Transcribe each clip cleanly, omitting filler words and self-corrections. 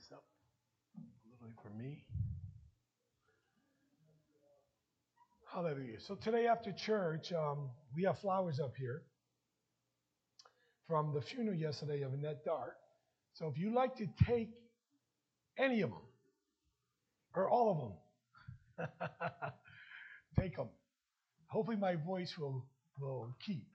this up a little bit for me. Hallelujah. So today after church, we have flowers up here from the funeral yesterday of Annette Dart. So if you'd like to take any of them, or all of them, take them. Hopefully my voice will keep.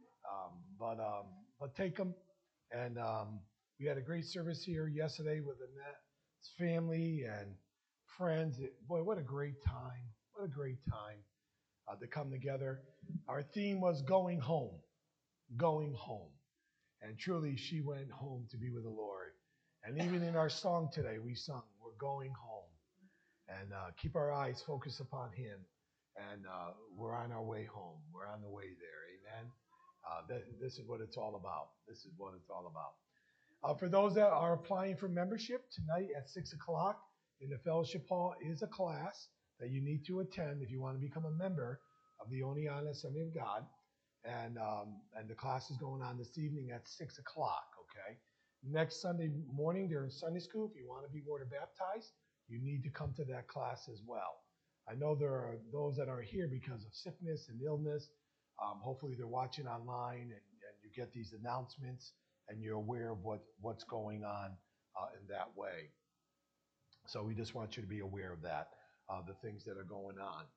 But take them. And we had a great service here yesterday with Annette's family and friends. Boy, what a great time. What a great time to come together. Our theme was going home. Going home. And truly, she went home to be with the Lord. And even in our song today, we sung, we're going home. And keep our eyes focused upon Him. And we're on our way home. We're on the way there. Amen. This is what it's all about. This is what it's all about. For those that are applying for membership, tonight at 6 o'clock in the fellowship hall is a class that you need to attend if you want to become a member of the Oneonta Assembly of God. And the class is going on this evening at 6 o'clock, okay? Next Sunday morning during Sunday school, if you want to be water baptized, you need to come to that class as well. I know there are those that are here because of sickness and illness. Hopefully they're watching online and you get these announcements and you're aware of what's going on in that way. So we just want you to be aware of that, the things that are going on.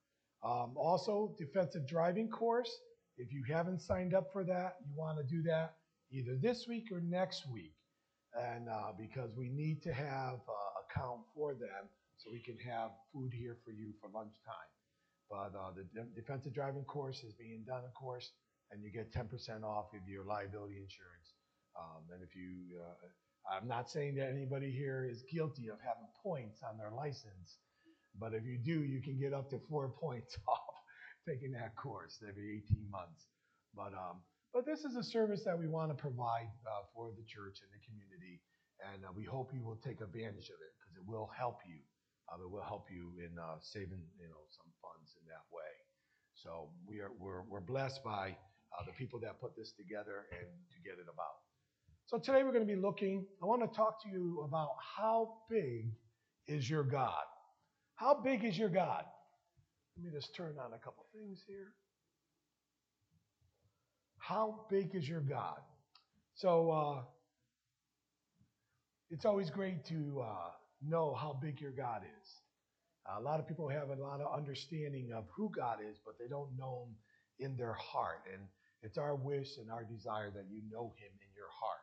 Also, defensive driving course. If you haven't signed up for that, you want to do that either this week or next week. And because we need to have account for them so we can have food here for you for lunchtime. But the defensive driving course is being done, of course, and you get 10% off of your liability insurance. And if you, I'm not saying that anybody here is guilty of having points on their license, but if you do, you can get up to 4 points off taking that course every 18 months. But this is a service that we want to provide for the church and the community, and we hope you will take advantage of it because it will help you. It will help you in saving, some funds in that way. So we're blessed by the people that put this together and to get it about. So today we're going to be I want to talk to you about how big is your God? How big is your God? Let me just turn on a couple things here. How big is your God? So it's always great to know how big your God is. A lot of people have a lot of understanding of who God is, but they don't know Him in their heart. And it's our wish and our desire that you know Him in your heart.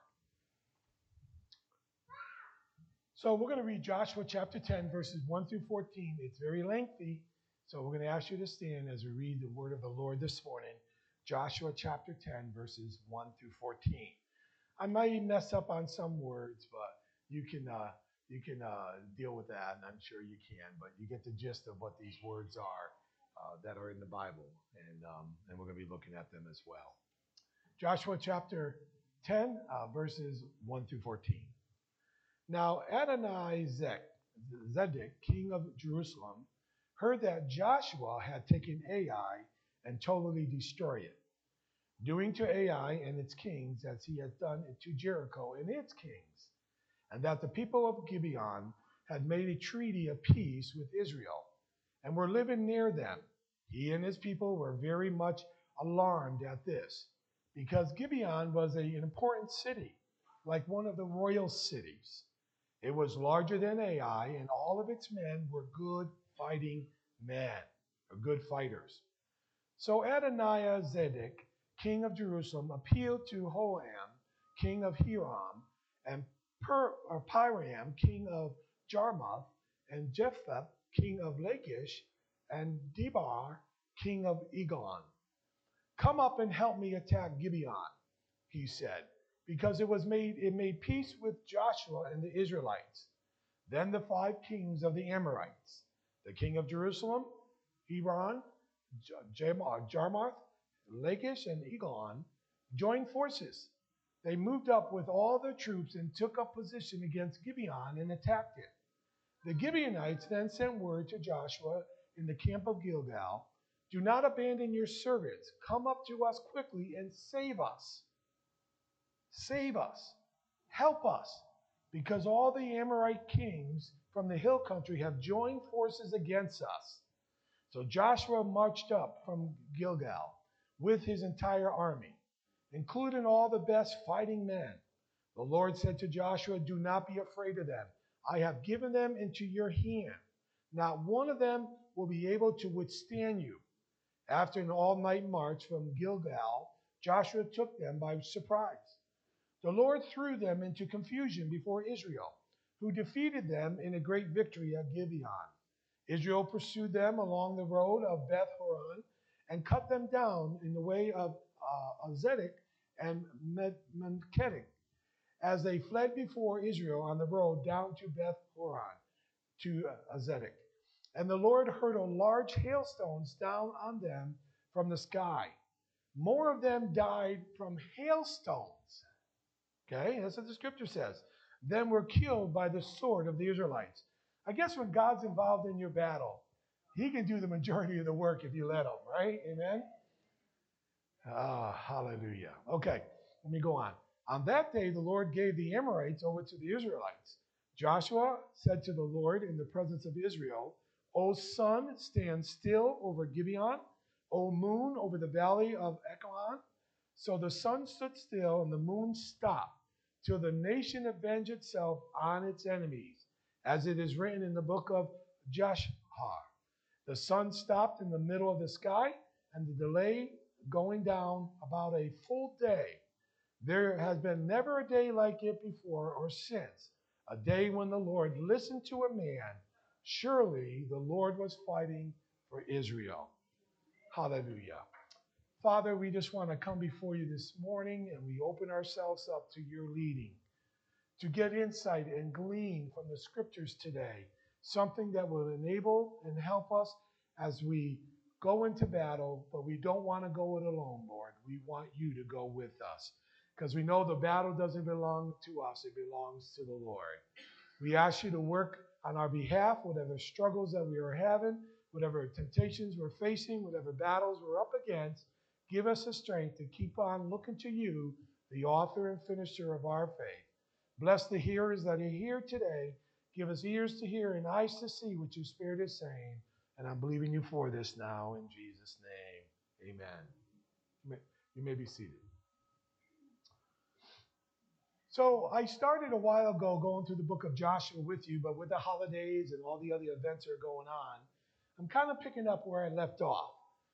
So we're going to read Joshua chapter 10, verses 1 through 14. It's very lengthy, so we're going to ask you to stand as we read the word of the Lord this morning. Joshua chapter 10, verses 1 through 14. I might mess up on some words, but you can deal with that, and I'm sure you can. But you get the gist of what these words are that are in the Bible, and we're going to be looking at them as well. Joshua chapter 10, verses 1 through 14. Now Adoni-Zedek, king of Jerusalem, heard that Joshua had taken Ai and totally destroyed it, doing to Ai and its kings as he had done to Jericho and its kings, and that the people of Gibeon had made a treaty of peace with Israel, and were living near them. He and his people were very much alarmed at this, because Gibeon was an important city, like one of the royal cities. It was larger than Ai, and all of its men were good fighting men, or good fighters. So Adoni-Zedek, king of Jerusalem, appealed to Hoam, king of Hiram, and Piram, king of Jarmuth, and Jephthah, king of Lachish, and Debar, king of Eglon. Come up and help me attack Gibeon, he said, because it made peace with Joshua and the Israelites. Then the 5 kings of the Amorites, the king of Jerusalem, Hebron, Jarmuth, Lachish, and Eglon, joined forces. They moved up with all their troops and took up position against Gibeon and attacked it. The Gibeonites then sent word to Joshua in the camp of Gilgal, do not abandon your servants. Come up to us quickly and save us. Save us. Help us, because all the Amorite kings from the hill country have joined forces against us. So Joshua marched up from Gilgal with his entire army, including all the best fighting men. The Lord said to Joshua, do not be afraid of them. I have given them into your hand. Not one of them will be able to withstand you. After an all-night march from Gilgal, Joshua took them by surprise. The Lord threw them into confusion before Israel, who defeated them in a great victory at Gibeon. Israel pursued them along the road of Beth Horon and cut them down in the way of Zedek and Menkedek as they fled before Israel on the road down to Beth Horon to Zedek. And the Lord hurled large hailstones down on them from the sky. More of them died from hailstones. Okay, that's what the scripture says. Then were killed by the sword of the Israelites. I guess when God's involved in your battle, he can do the majority of the work if you let him, right? Amen? Hallelujah. Okay, let me go on. On that day, the Lord gave the Amorites over to the Israelites. Joshua said to the Lord in the presence of Israel, O sun, stand still over Gibeon. O moon, over the valley of Ekron. So the sun stood still and the moon stopped, till the nation avenge itself on its enemies, as it is written in the book of Joshua. The sun stopped in the middle of the sky, and the delay going down about a full day. There has been never a day like it before or since, a day when the Lord listened to a man. Surely the Lord was fighting for Israel. Hallelujah. Father, we just want to come before you this morning, and we open ourselves up to your leading, to get insight and glean from the scriptures today, something that will enable and help us as we go into battle, but we don't want to go it alone, Lord. We want you to go with us, because we know the battle doesn't belong to us, it belongs to the Lord. We ask you to work on our behalf, whatever struggles that we are having, whatever temptations we're facing, whatever battles we're up against. Give us the strength to keep on looking to you, the author and finisher of our faith. Bless the hearers that are here today. Give us ears to hear and eyes to see what your Spirit is saying. And I'm believing you for this now in Jesus' name. Amen. You may be seated. So I started a while ago going through the book of Joshua with you, but with the holidays and all the other events that are going on, I'm kind of picking up where I left off.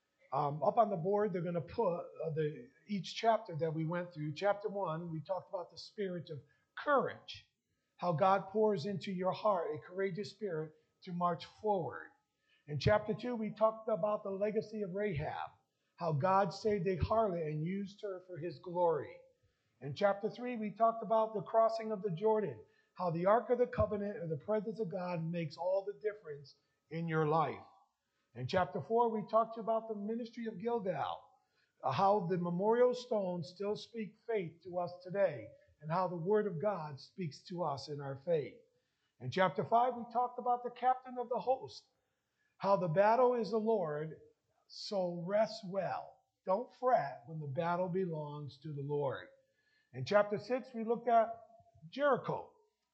Up on the board, they're going to put each chapter that we went through. Chapter 1, we talked about the spirit of courage, how God pours into your heart a courageous spirit to march forward. In chapter 2, we talked about the legacy of Rahab, how God saved a harlot and used her for his glory. In chapter 3, we talked about the crossing of the Jordan, how the Ark of the Covenant or the presence of God makes all the difference in your life. In chapter 4, we talked about the ministry of Gilgal, how the memorial stones still speak faith to us today, and how the Word of God speaks to us in our faith. In chapter 5, we talked about the captain of the host, how the battle is the Lord, so rest well. Don't fret when the battle belongs to the Lord. In chapter 6, we looked at Jericho,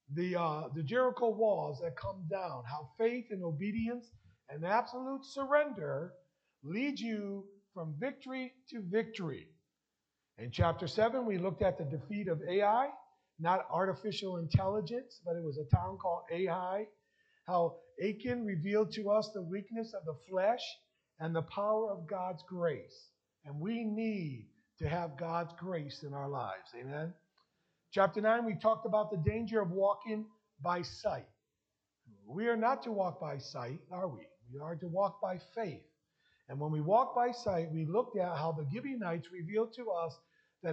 the Jericho walls that come down, how faith and obedience and absolute surrender lead you from victory to victory. In chapter 7, we looked at the defeat of Ai, not artificial intelligence, but it was a town called Ai, how Achan revealed to us the weakness of the flesh and the power of God's grace. And we need to have God's grace in our lives. Amen. Chapter 9, we talked about the danger of walking by sight. We are not to walk by sight, are we? We are to walk by faith. And when we walk by sight, we looked at how the Gibeonites revealed to us that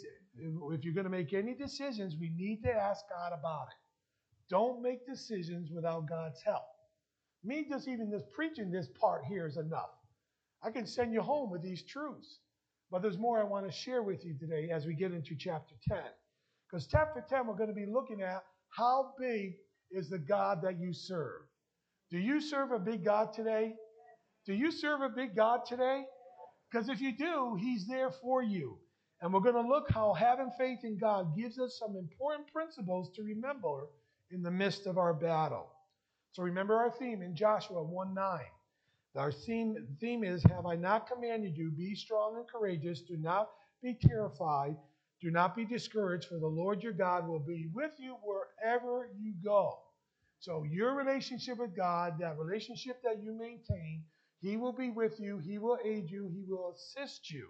if you're going to make any decisions, we need to ask God about it. Don't make decisions without God's help. Me just even this preaching this part here is enough. I can send you home with these truths. But there's more I want to share with you today as we get into chapter 10. Because chapter 10, we're going to be looking at how big is the God that you serve. Do you serve a big God today? Do you serve a big God today? Because if you do, he's there for you. And we're going to look how having faith in God gives us some important principles to remember in the midst of our battle. So remember our theme in Joshua 1:9. Our theme is, have I not commanded you, be strong and courageous, do not be terrified, do not be discouraged, for the Lord your God will be with you wherever you go. So your relationship with God, that relationship that you maintain, He will be with you, He will aid you, He will assist you.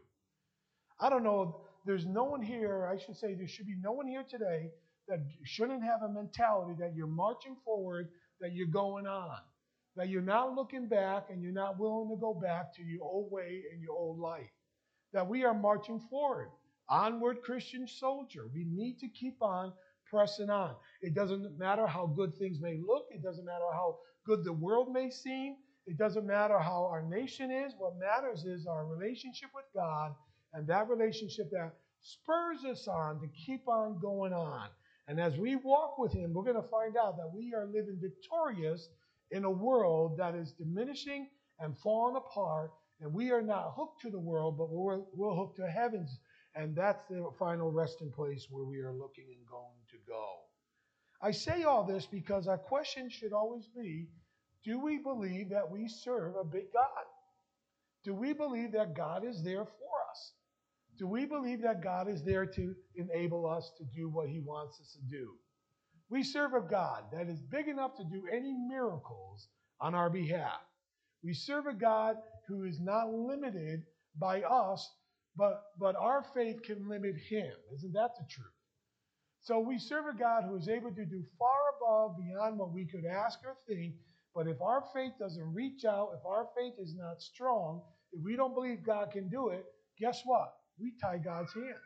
I don't know, there's no one here, I should say there should be no one here today that shouldn't have a mentality that you're marching forward, that you're going on, that you're not looking back and you're not willing to go back to your old way and your old life, that we are marching forward. Onward, Christian soldier. We need to keep on pressing on. It doesn't matter how good things may look. It doesn't matter how good the world may seem. It doesn't matter how our nation is. What matters is our relationship with God, and that relationship that spurs us on to keep on going on. And as we walk with Him, we're going to find out that we are living victorious in a world that is diminishing and falling apart. And we are not hooked to the world, but we're hooked to heavens. And that's the final resting place where we are looking and going to go. I say all this because our question should always be, do we believe that we serve a big God? Do we believe that God is there for us? Do we believe that God is there to enable us to do what He wants us to do? We serve a God that is big enough to do any miracles on our behalf. We serve a God who is not limited by us, but our faith can limit Him. Isn't that the truth? So we serve a God who is able to do far above, beyond what we could ask or think. But if our faith doesn't reach out, if our faith is not strong, if we don't believe God can do it, guess what? We tie God's hands.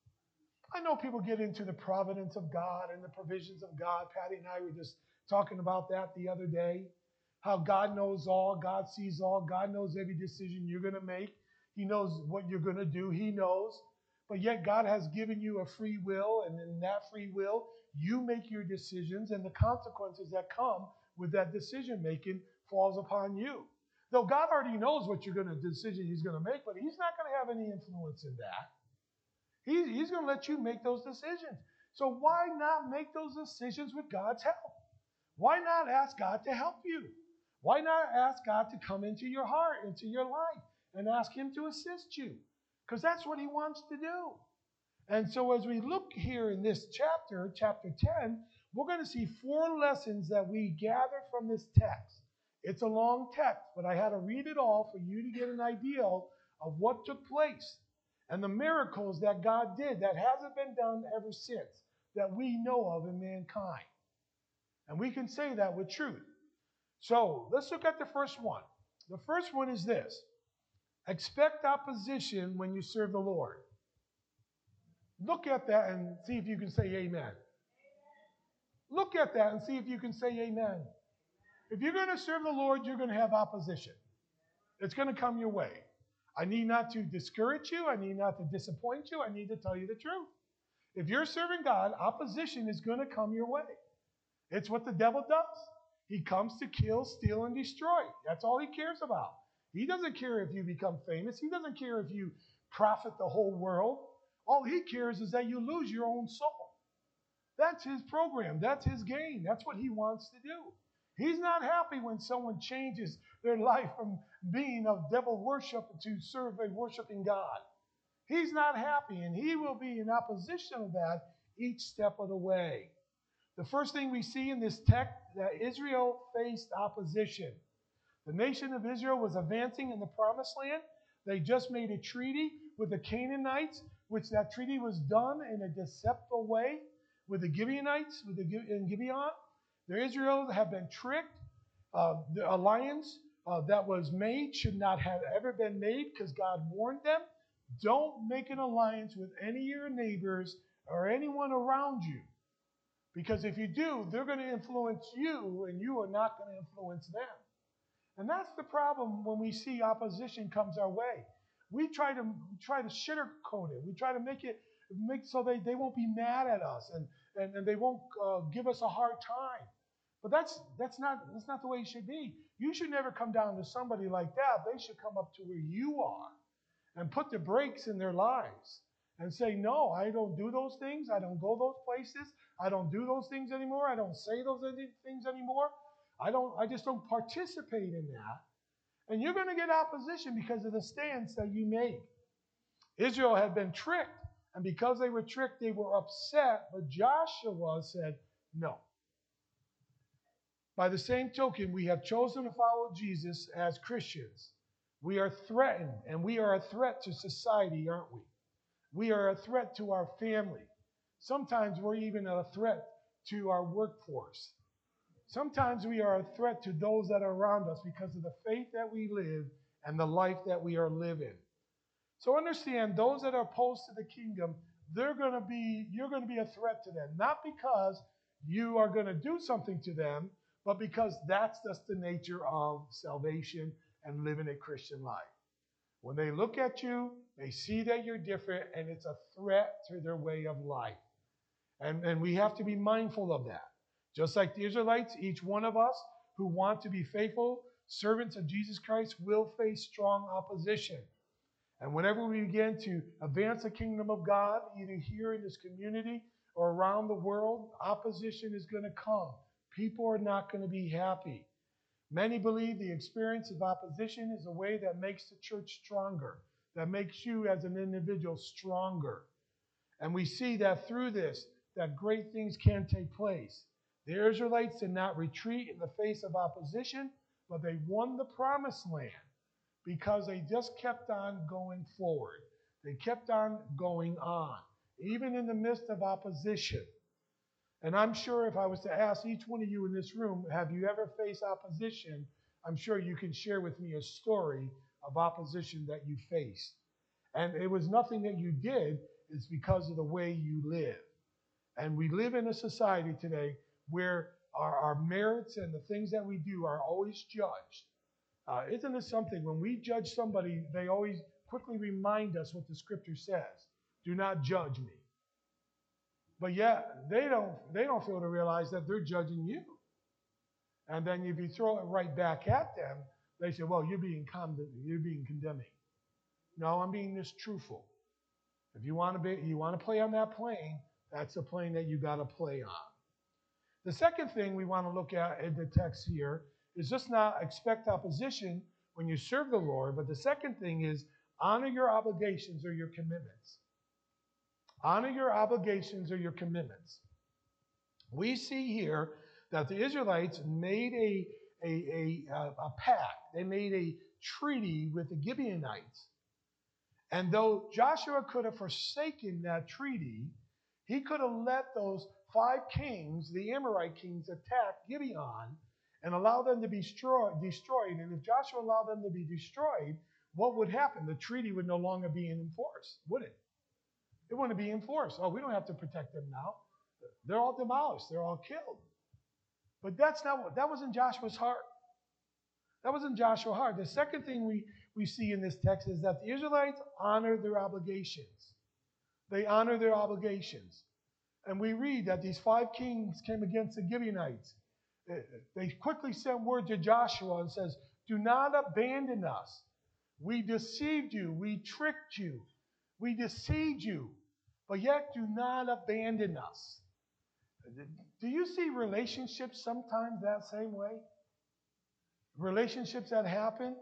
I know people get into the providence of God and the provisions of God. Patty and I were just talking about that the other day. How God knows all, God sees all, God knows every decision you're going to make. He knows what you're going to do. He knows. But yet God has given you a free will, and in that free will, you make your decisions, and the consequences that come with that decision making falls upon you. Though God already knows what decision He's going to make, but He's not going to have any influence in that. He's going to let you make those decisions. So why not make those decisions with God's help? Why not ask God to help you? Why not ask God to come into your heart, into your life, and ask Him to assist you? Because that's what He wants to do. And so as we look here in this chapter, chapter 10, we're going to see 4 lessons that we gather from this text. It's a long text, but I had to read it all for you to get an idea of what took place and the miracles that God did that hasn't been done ever since that we know of in mankind. And we can say that with truth. So let's look at the first one. The first one is this. Expect opposition when you serve the Lord. Look at that and see if you can say amen. Look at that and see if you can say amen. If you're going to serve the Lord, you're going to have opposition. It's going to come your way. I need not to discourage you. I need not to disappoint you. I need to tell you the truth. If you're serving God, opposition is going to come your way. It's what the devil does. He comes to kill, steal, and destroy. That's all he cares about. He doesn't care if you become famous. He doesn't care if you profit the whole world. All he cares is that you lose your own soul. That's his program. That's his game. That's what he wants to do. He's not happy when someone changes their life from being of devil worship to serve a worshiping God. He's not happy, and he will be in opposition of that each step of the way. The first thing we see in this text, that Israel faced opposition. The nation of Israel was advancing in the promised land. They just made a treaty with the Canaanites, which that treaty was done in a deceptive way with the Gibeonites, in Gibeon. The Israel have been tricked. The alliance that was made should not have ever been made because God warned them. Don't make an alliance with any of your neighbors or anyone around you. Because if you do, they're going to influence you and you are not going to influence them. And that's the problem when we see opposition comes our way. We try to sugarcoat it. We try to make so they won't be mad at us and they won't give us a hard time. But that's not the way it should be. You should never come down to somebody like that. They should come up to where you are and put the brakes in their lives and say, no, I don't do those things. I don't go those places. I don't do those things anymore. I don't say those things anymore. I just don't participate in that. And you're going to get opposition because of the stance that you make. Israel had been tricked, and because they were tricked, they were upset. But Joshua said, no. By the same token, we have chosen to follow Jesus as Christians. We are threatened, and we are a threat to society, aren't we? We are a threat to our family. Sometimes we're even a threat to our workforce. Sometimes we are a threat to those that are around us because of the faith that we live and the life that we are living. So understand, those that are opposed to the kingdom, you're going to be a threat to them. Not because you are going to do something to them, but because that's just the nature of salvation and living a Christian life. When they look at you, they see that you're different, and it's a threat to their way of life. And we have to be mindful of that. Just like the Israelites, each one of us who want to be faithful servants of Jesus Christ will face strong opposition. And whenever we begin to advance the kingdom of God, either here in this community or around the world, opposition is going to come. People are not going to be happy. Many believe the experience of opposition is a way that makes the church stronger, that makes you as an individual stronger. And we see that through this, that great things can take place. The Israelites did not retreat in the face of opposition, but they won the promised land because they just kept on going forward. They kept on going on, even in the midst of opposition. And I'm sure if I was to ask each one of you in this room, have you ever faced opposition? I'm sure you can share with me a story of opposition that you faced. And it was nothing that you did, it's because of the way you live. And we live in a society today where our merits and the things that we do are always judged. Isn't it something, when we judge somebody, they always quickly remind us what the scripture says. Do not judge me. But yet, they don't fail to realize that they're judging you. And then if you throw it right back at them, they say, well, you're being condemning. No, I'm being just truthful. If you want to play on that plane, that's the plane that you got to play on. The second thing we want to look at in the text here is just not expect opposition when you serve the Lord, but the second thing is honor your obligations or your commitments. Honor your obligations or your commitments. We see here that the Israelites made a pact. They made a treaty with the Gibeonites. And though Joshua could have forsaken that treaty, he could have let those 5 kings, the Amorite kings, attack Gibeon and allow them to be destroyed. And if Joshua allowed them to be destroyed, what would happen? The treaty would no longer be in force, would it? It wouldn't be enforced. Oh, we don't have to protect them now. They're all demolished. They're all killed. But that wasn't Joshua's heart. That wasn't Joshua's heart. The second thing we see in this text is that the Israelites honored their obligations. They honored their obligations. And we read that these 5 kings came against the Gibeonites. They quickly sent word to Joshua and says, do not abandon us. We deceived you. We tricked you. We deceived you, but yet do not abandon us. Do you see relationships sometimes that same way? Relationships that happen?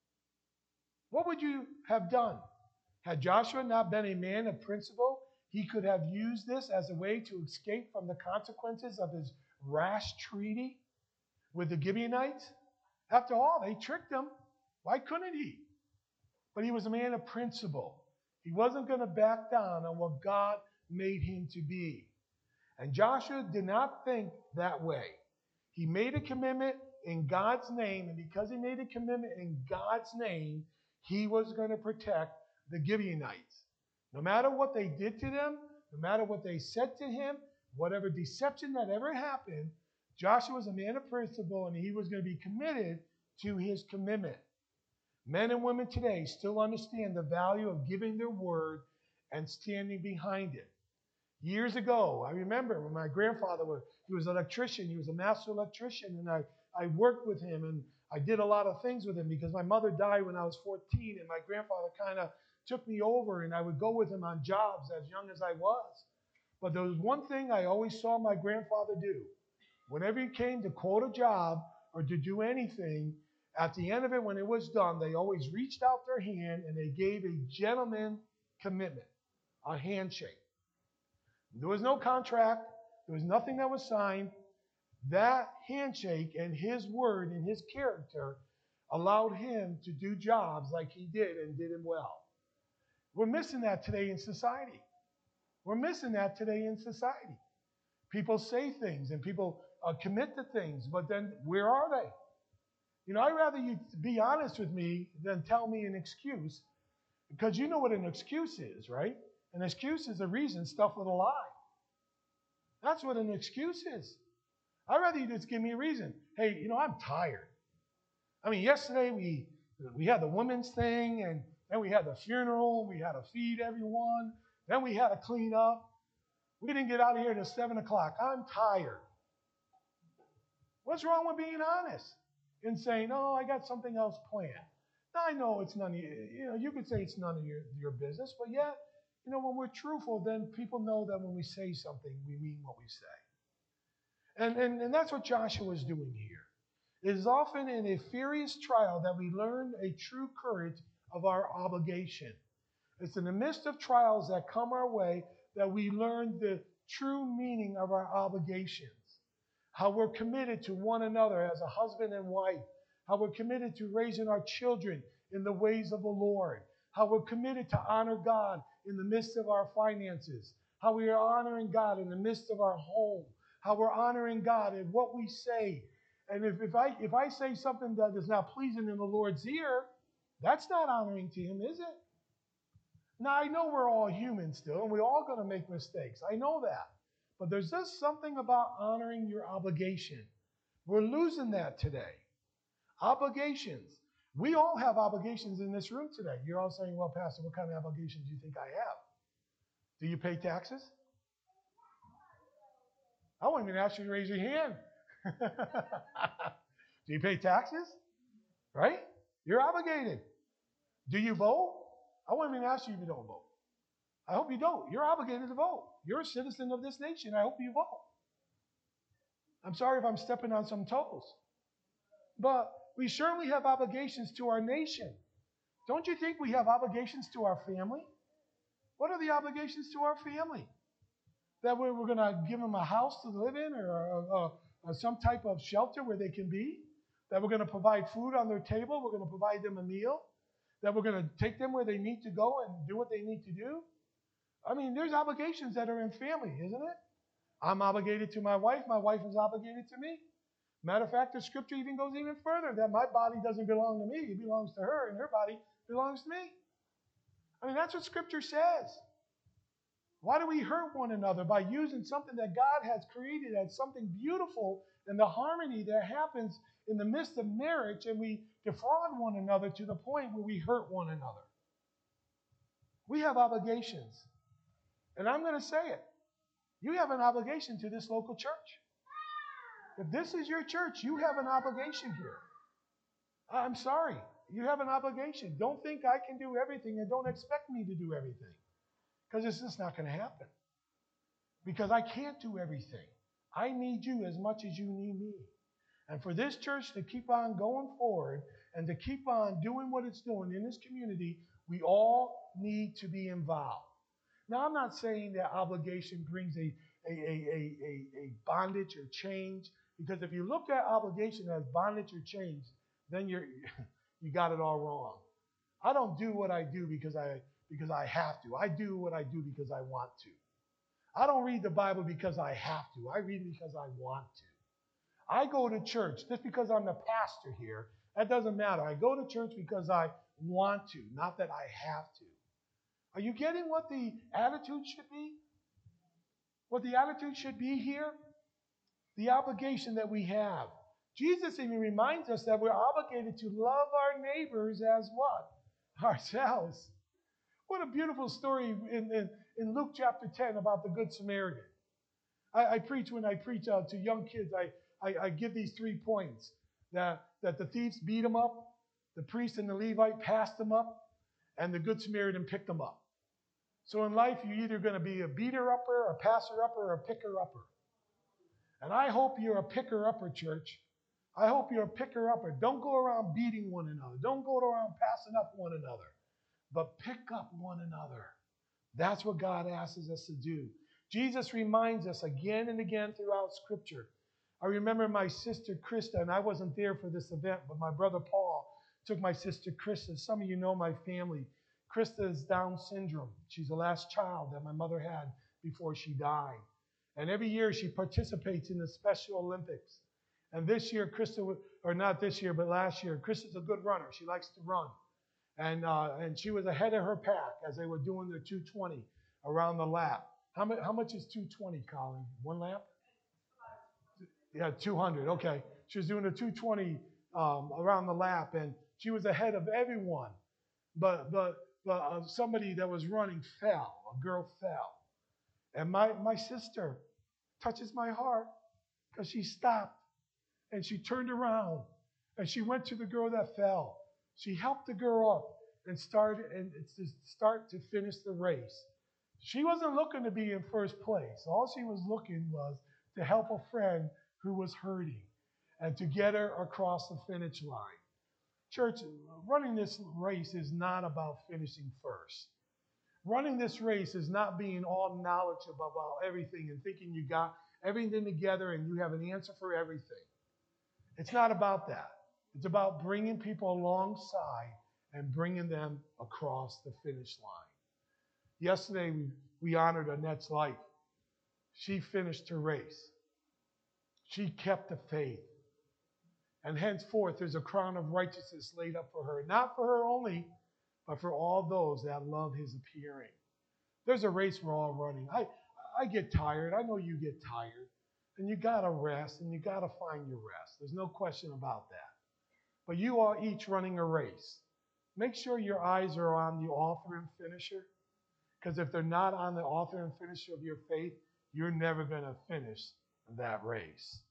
What would you have done? Had Joshua not been a man of principle, he could have used this as a way to escape from the consequences of his rash treaty with the Gibeonites. After all, they tricked him. Why couldn't he? But he was a man of principle. He wasn't going to back down on what God made him to be. And Joshua did not think that way. He made a commitment in God's name, and because he made a commitment in God's name, he was going to protect the Gibeonites. No matter what they did to them, no matter what they said to him, whatever deception that ever happened, Joshua was a man of principle, and he was going to be committed to his commitment. Men and women today still understand the value of giving their word and standing behind it. Years ago, I remember when my grandfather he was an electrician. He was a master electrician, and I worked with him, and I did a lot of things with him because my mother died when I was 14, and my grandfather kind of took me over, and I would go with him on jobs as young as I was. But there was one thing I always saw my grandfather do. Whenever he came to quote a job or to do anything, at the end of it, when it was done, they always reached out their hand and they gave a gentleman commitment, a handshake. There was no contract. There was nothing that was signed. That handshake and his word and his character allowed him to do jobs like he did and did them well. We're missing that today in society. We're missing that today in society. People say things and people commit to things, but then where are they? You know, I'd rather you be honest with me than tell me an excuse, because you know what an excuse is, right? An excuse is a reason stuffed with a lie. That's what an excuse is. I'd rather you just give me a reason. Hey, you know, I'm tired. I mean, yesterday we had the women's thing, and then we had the funeral. We had to feed everyone. Then we had to clean up. We didn't get out of here till 7 o'clock. I'm tired. What's wrong with being honest and saying, "Oh, I got something else planned"? Now, I know it's none of you could say it's none of your business, but yet, when we're truthful, then people know that when we say something, we mean what we say. And that's what Joshua is doing here. It is often in a furious trial that we learn a true courage of our obligation. It's in the midst of trials that come our way that we learn the true meaning of our obligations. How we're committed to one another as a husband and wife. How we're committed to raising our children in the ways of the Lord. How we're committed to honor God in the midst of our finances. How we are honoring God in the midst of our home. How we're honoring God in what we say. And if I say something that is not pleasing in the Lord's ear, that's not honoring to Him, is it? Now, I know we're all human still, and we're all going to make mistakes. I know that. But there's just something about honoring your obligation. We're losing that today. Obligations. We all have obligations in this room today. You're all saying, "Well, Pastor, what kind of obligations do you think I have?" Do you pay taxes? I won't even ask you to raise your hand. Do you pay taxes? Right? You're obligated. Do you vote? I won't even ask you if you don't vote. I hope you don't. You're obligated to vote. You're a citizen of this nation. I hope you vote. I'm sorry if I'm stepping on some toes. But we certainly have obligations to our nation. Don't you think we have obligations to our family? What are the obligations to our family? That we're going to give them a house to live in, or some type of shelter where they can be? That we're going to provide food on their table? We're going to provide them a meal? That we're going to take them where they need to go and do what they need to do? I mean, there's obligations that are in family, isn't it? I'm obligated to my wife. My wife is obligated to me. Matter of fact, the scripture even goes even further, that my body doesn't belong to me. It belongs to her, and her body belongs to me. I mean, that's what scripture says. Why do we hurt one another by using something that God has created as something beautiful, and the harmony that happens in the midst of marriage, and we defraud one another to the point where we hurt one another? We have obligations. And I'm going to say it. You have an obligation to this local church. If this is your church, you have an obligation here. I'm sorry. You have an obligation. Don't think I can do everything, and don't expect me to do everything. Because it's just not going to happen. Because I can't do everything. I need you as much as you need me. And for this church to keep on going forward and to keep on doing what it's doing in this community, we all need to be involved. Now, I'm not saying that obligation brings a bondage or change, because if you look at obligation as bondage or change, then you got it all wrong. I don't do what I do because I have to. I do what I do because I want to. I don't read the Bible because I have to. I read it because I want to. I go to church just because I'm the pastor here. That doesn't matter. I go to church because I want to, not that I have to. Are you getting what the attitude should be? What the attitude should be here? The obligation that we have. Jesus even reminds us that we're obligated to love our neighbors as what? Ourselves. What a beautiful story in Luke chapter 10 about the Good Samaritan. When I preach to young kids, I give these 3 points. That the thieves beat him up, the priest and the Levite passed him up, and the Good Samaritan picked them up. So in life, you're either going to be a beater-upper, a passer-upper, or a picker-upper. And I hope you're a picker-upper, church. I hope you're a picker-upper. Don't go around beating one another. Don't go around passing up one another. But pick up one another. That's what God asks us to do. Jesus reminds us again and again throughout Scripture. I remember my sister Krista, and I wasn't there for this event, but my brother Paul took my sister Krista. Some of you know my family. Krista is Down syndrome. She's the last child that my mother had before she died. And every year she participates in the Special Olympics. And this year, Krista, or not this year, but last year, Krista's a good runner. She likes to run. And she was ahead of her pack as they were doing their 220 around the lap. How much is 220, Colin? One lap? Yeah, 200. Okay. She was doing a 220 around the lap, and she was ahead of everyone. But somebody that was running fell. A girl fell. And my sister touches my heart because she stopped and she turned around and she went to the girl that fell. She helped the girl up and start to finish the race. She wasn't looking to be in first place. All she was looking was to help a friend who was hurting and to get her across the finish line. Church, running this race is not about finishing first. Running this race is not being all knowledgeable about everything and thinking you got everything together and you have an answer for everything. It's not about that. It's about bringing people alongside and bringing them across the finish line. Yesterday, we honored Annette's life. She finished her race. She kept the faith. And henceforth, there's a crown of righteousness laid up for her. Not for her only, but for all those that love his appearing. There's a race we're all running. I get tired. I know you get tired. And you got to rest, and you got to find your rest. There's no question about that. But you are each running a race. Make sure your eyes are on the author and finisher. Because if they're not on the author and finisher of your faith, you're never going to finish that race.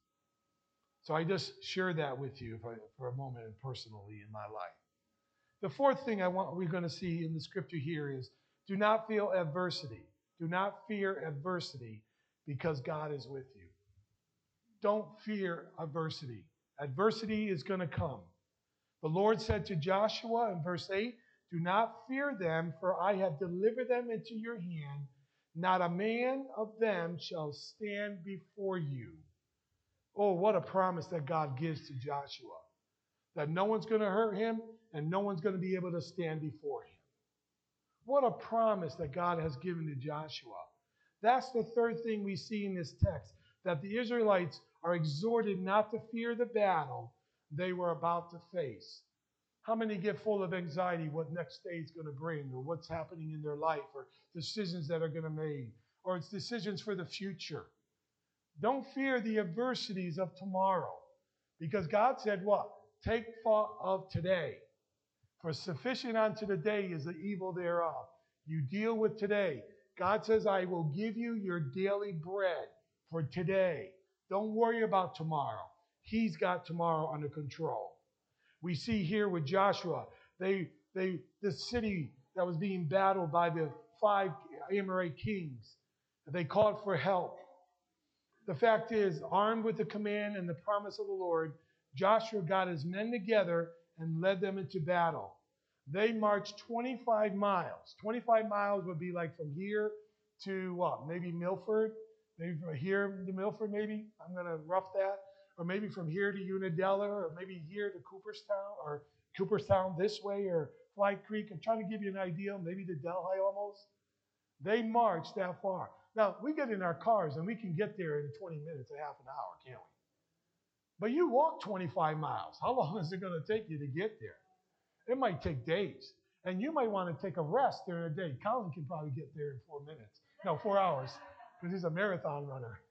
So I just share that with you for a moment and personally in my life. The fourth thing we're going to see in the scripture here is do not feel adversity. Do not fear adversity because God is with you. Don't fear adversity. Adversity is going to come. The Lord said to Joshua in verse 8, do not fear them, for I have delivered them into your hand. Not a man of them shall stand before you. Oh, what a promise that God gives to Joshua. That no one's going to hurt him and no one's going to be able to stand before him. What a promise that God has given to Joshua. That's the third thing we see in this text, that the Israelites are exhorted not to fear the battle they were about to face. How many get full of anxiety what next day is going to bring, or what's happening in their life, or decisions that are going to be made, or it's decisions for the future? Don't fear the adversities of tomorrow, because God said what? Take thought of today. For sufficient unto the day is the evil thereof. You deal with today. God says, I will give you your daily bread for today. Don't worry about tomorrow. He's got tomorrow under control. We see here with Joshua, the city that was being battled by the 5 Amorite kings, they called for help. The fact is, armed with the command and the promise of the Lord, Joshua got his men together and led them into battle. They marched 25 miles. 25 miles would be like from here to what? Maybe Milford? Maybe from here to Milford, maybe? I'm going to rough that. Or maybe from here to Unadilla, or maybe here to Cooperstown, or Cooperstown this way, or Fly Creek. I'm trying to give you an idea, maybe to Delhi almost. They marched that far. Now, we get in our cars and we can get there in 20 minutes, a half an hour, can't we? But you walk 25 miles. How long is it going to take you to get there? It might take days. And you might want to take a rest during the day. Colin can probably get there in 4 minutes. No, 4 hours, because he's a marathon runner.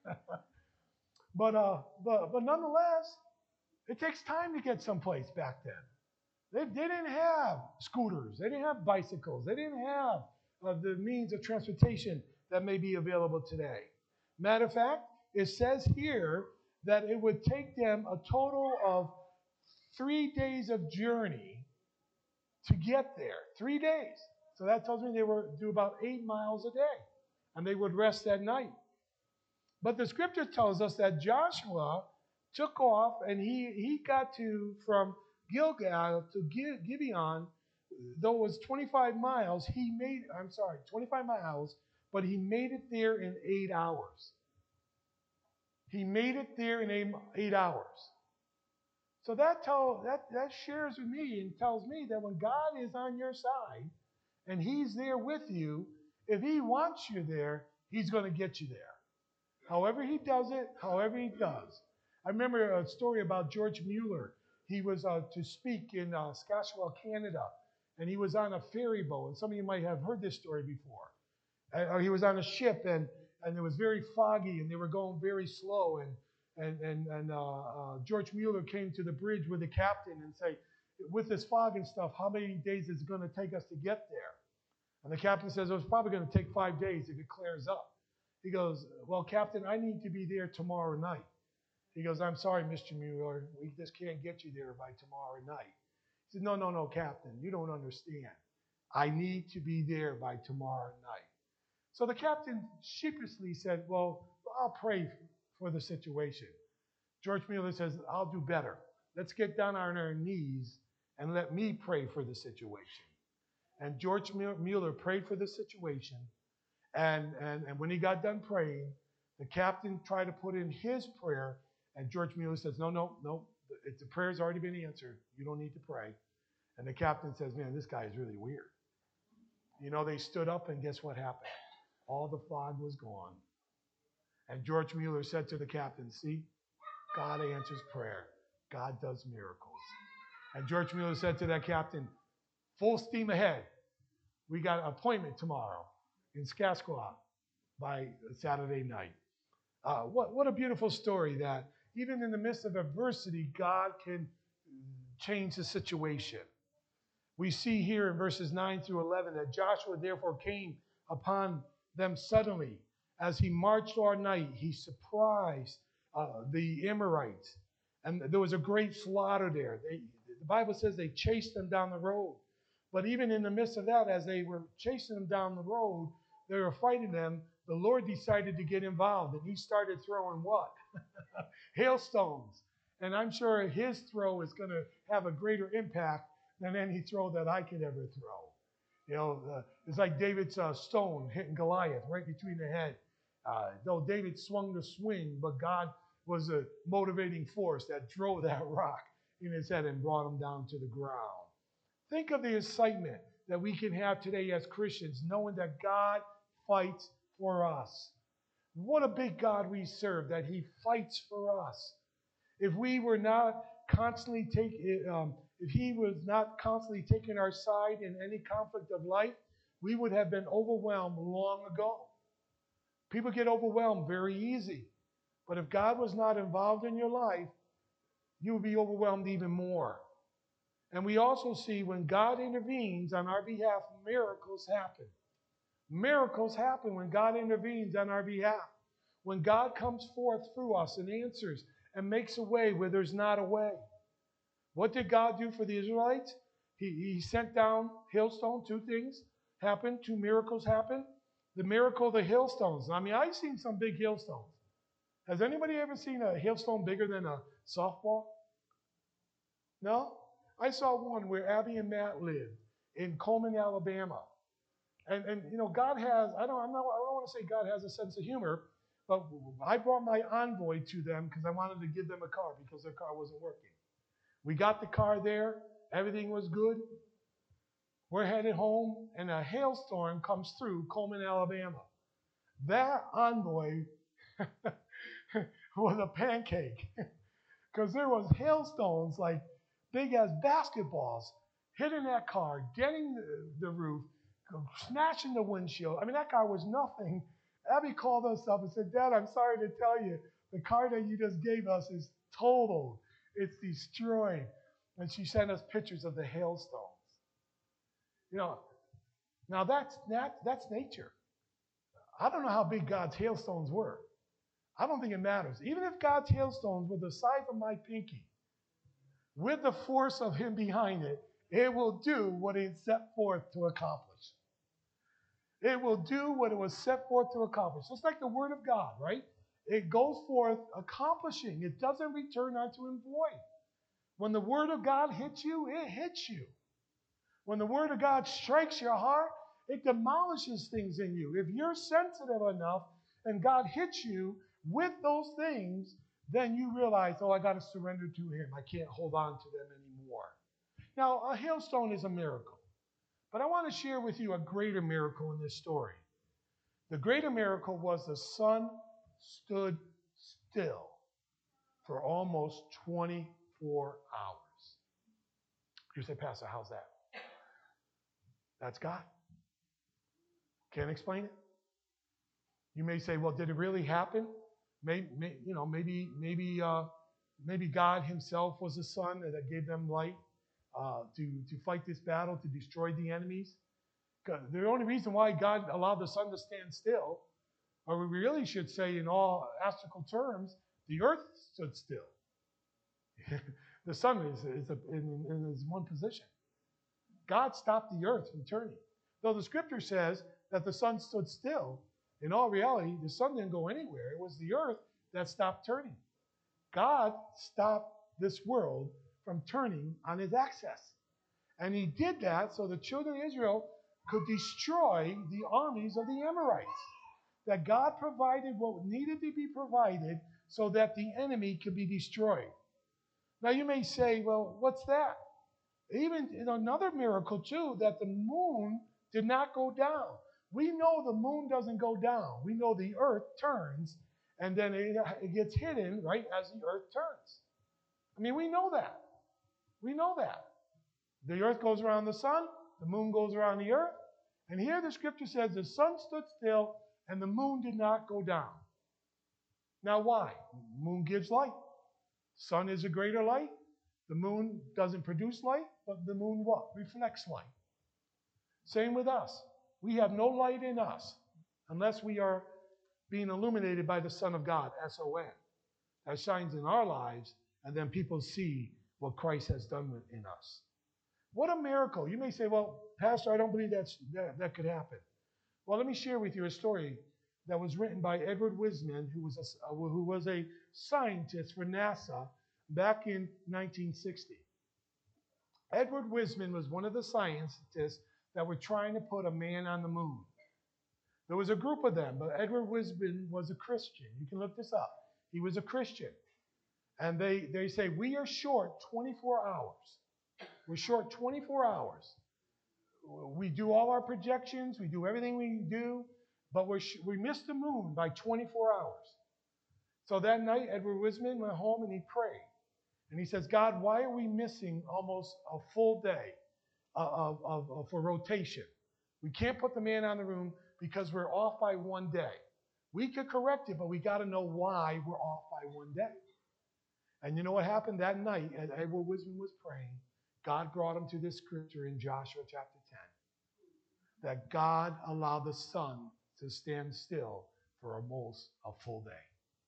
But nonetheless, it takes time to get someplace back then. They didn't have scooters. They didn't have bicycles. They didn't have the means of transportation that may be available today. Matter of fact, it says here that it would take them a total of 3 days of journey to get there. 3 days. So that tells me they were do about 8 miles a day. And they would rest at night. But the scripture tells us that Joshua took off and he got to from Gilgal to Gibeon, though it was 25 miles, 25 miles, but he made it there in 8 hours. He made it there in 8 hours. So that shares with me and tells me that when God is on your side and he's there with you, if he wants you there, he's going to get you there. However he does it, however he does. I remember a story about George Mueller. He was to speak in Saskatchewan, Canada, and he was on a ferry boat. And some of you might have heard this story before. He was on a ship, and it was very foggy, and they were going very slow. And George Mueller came to the bridge with the captain and say, with this fog and stuff, how many days is it going to take us to get there? And the captain says, it's probably going to take 5 days if it clears up. He goes, well, Captain, I need to be there tomorrow night. He goes, I'm sorry, Mr. Mueller, we just can't get you there by tomorrow night. He said, no, Captain, you don't understand. I need to be there by tomorrow night. So the captain sheepishly said, well, I'll pray for the situation. George Mueller says, I'll do better. Let's get down on our knees and let me pray for the situation. And George Mueller prayed for the situation. And when he got done praying, the captain tried to put in his prayer, and George Mueller says, no, the prayer's already been answered. You don't need to pray. And the captain says, man, this guy is really weird. You know, they stood up, and guess what happened? All the fog was gone. And George Mueller said to the captain, see, God answers prayer. God does miracles. And George Mueller said to that captain, full steam ahead. We got an appointment tomorrow in Saskatchewan by Saturday night. What a beautiful story that even in the midst of adversity, God can change the situation. We see here in verses 9 through 11 that Joshua therefore came upon them suddenly. As he marched all night, he surprised the Amorites. And there was a great slaughter there. The Bible says they chased them down the road. But even in the midst of that, as they were chasing them down the road, they were fighting them, the Lord decided to get involved. And he started throwing what? Hailstones. And I'm sure his throw is going to have a greater impact than any throw that I could ever throw. You know, it's like David's stone hitting Goliath right between the head. Though David swung the swing, but God was a motivating force that drove that rock in his head and brought him down to the ground. Think of the excitement that we can have today as Christians, knowing that God fights for us. What a big God we serve, that he fights for us. If we were not constantly if he was not constantly taking our side in any conflict of life, we would have been overwhelmed long ago. People get overwhelmed very easy. But if God was not involved in your life, you would be overwhelmed even more. And we also see when God intervenes on our behalf, miracles happen. Miracles happen when God intervenes on our behalf. When God comes forth through us and answers and makes a way where there's not a way. What did God do for the Israelites? He sent down hailstone. 2 things happened. 2 miracles happened. The miracle of the hailstones. I mean, I've seen some big hailstones. Has anybody ever seen a hailstone bigger than a softball? No? I saw one where Abby and Matt lived in Coleman, Alabama. And you know, God has, I don't want to say God has a sense of humor, but I brought my Envoy to them because I wanted to give them a car because their car wasn't working. We got the car there. Everything was good. We're headed home, and a hailstorm comes through Coleman, Alabama. That Envoy was a pancake because there was hailstones like big as basketballs hitting that car, getting the roof, smashing the windshield. I mean, that car was nothing. Abby called us up and said, Dad, I'm sorry to tell you, the car that you just gave us is totaled. It's destroyed. And she sent us pictures of the hailstones. You know, now that's nature. I don't know how big God's hailstones were. I don't think it matters. Even if God's hailstones were the size of my pinky, with the force of him behind it, It will do what it's set forth to accomplish. It will do what it was set forth to accomplish. Just like the Word of God, right? It goes forth accomplishing. It doesn't return unto him void. When the Word of God hits you, it hits you. When the Word of God strikes your heart, it demolishes things in you. If you're sensitive enough and God hits you with those things, then you realize, oh, I got to surrender to Him. I can't hold on to them anymore. Now, a hailstone is a miracle. But I want to share with you a greater miracle in this story. The greater miracle was the sun stood still for almost 24 hours. You say, Pastor, how's that? That's God. Can't explain it. You may say, well, did it really happen? Maybe God Himself was the sun that gave them light to fight this battle, to destroy the enemies. The only reason why God allowed the sun to stand still, or we really should say in all astral terms, the earth stood still. The sun is in one position. God stopped the earth from turning. Though the scripture says that the sun stood still, in all reality, the sun didn't go anywhere. It was the earth that stopped turning. God stopped this world from turning on His axis. And He did that so the children of Israel could destroy the armies of the Amorites. That God provided what needed to be provided so that the enemy could be destroyed. Now you may say, well, what's that? Even in another miracle too, that the moon did not go down. We know the moon doesn't go down. We know the earth turns and then it gets hidden, right, as the earth turns. I mean, we know that. We know that. The earth goes around the sun, the moon goes around the earth. And here the scripture says the sun stood still and the moon did not go down. Now why? The moon gives light. Sun is a greater light. The moon doesn't produce light, but the moon what? Reflects light. Same with us. We have no light in us unless we are being illuminated by the Son of God, S-O-N. That shines in our lives, and then people see what Christ has done in us. What a miracle. You may say, well, Pastor, I don't believe that could happen. Well, let me share with you a story that was written by Edward Wiseman, who was a scientist for NASA back in 1960. Edward Wiseman was one of the scientists that were trying to put a man on the moon. There was a group of them, but Edward Wiseman was a Christian. You can look this up. He was a Christian. And they say, we are short 24 hours. We're short 24 hours. We do all our projections. We do everything we do. But we missed the moon by 24 hours. So that night, Edward Wiseman went home and he prayed. And he says, God, why are we missing almost a full day for rotation? We can't put the man on the moon because we're off by one day. We could correct it, but we got to know why we're off by one day. And you know what happened that night as Edward Wiseman was praying? God brought him to this scripture in Joshua chapter 10. That God allowed the sun to stand still for almost a full day.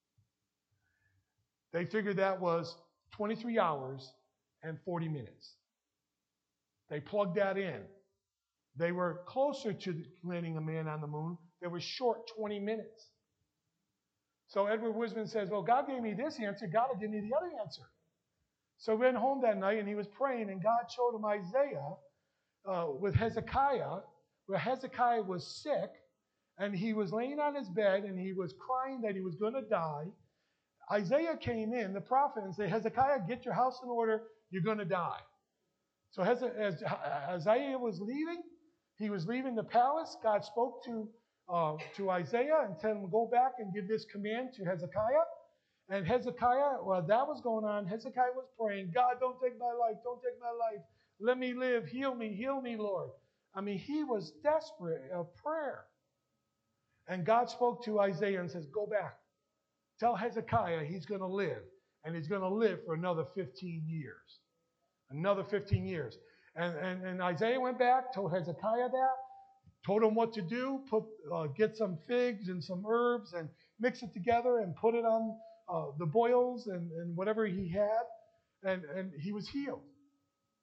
They figured that was 23 hours and 40 minutes. They plugged that in. They were closer to landing a man on the moon. They were short 20 minutes. So Edward Wiseman says, well, God gave me this answer. God will give me the other answer. So he went home that night and he was praying, and God showed him Isaiah with Hezekiah, where Hezekiah was sick, and he was laying on his bed, and he was crying that he was going to die. Isaiah came in, the prophet, and said, Hezekiah, get your house in order. You're going to die. So as Isaiah was leaving, he was leaving the palace. God spoke to Isaiah and told him, go back and give this command to Hezekiah. And Hezekiah, while that was going on, Hezekiah was praying, God, don't take my life. Don't take my life. Let me live. Heal me, Lord. I mean, he was desperate of prayer. And God spoke to Isaiah and says, go back. Tell Hezekiah he's going to live. And he's going to live for another 15 years. Another 15 years. And Isaiah went back, told Hezekiah that, told him what to do, get some figs and some herbs and mix it together and put it on the boils and whatever he had. And he was healed.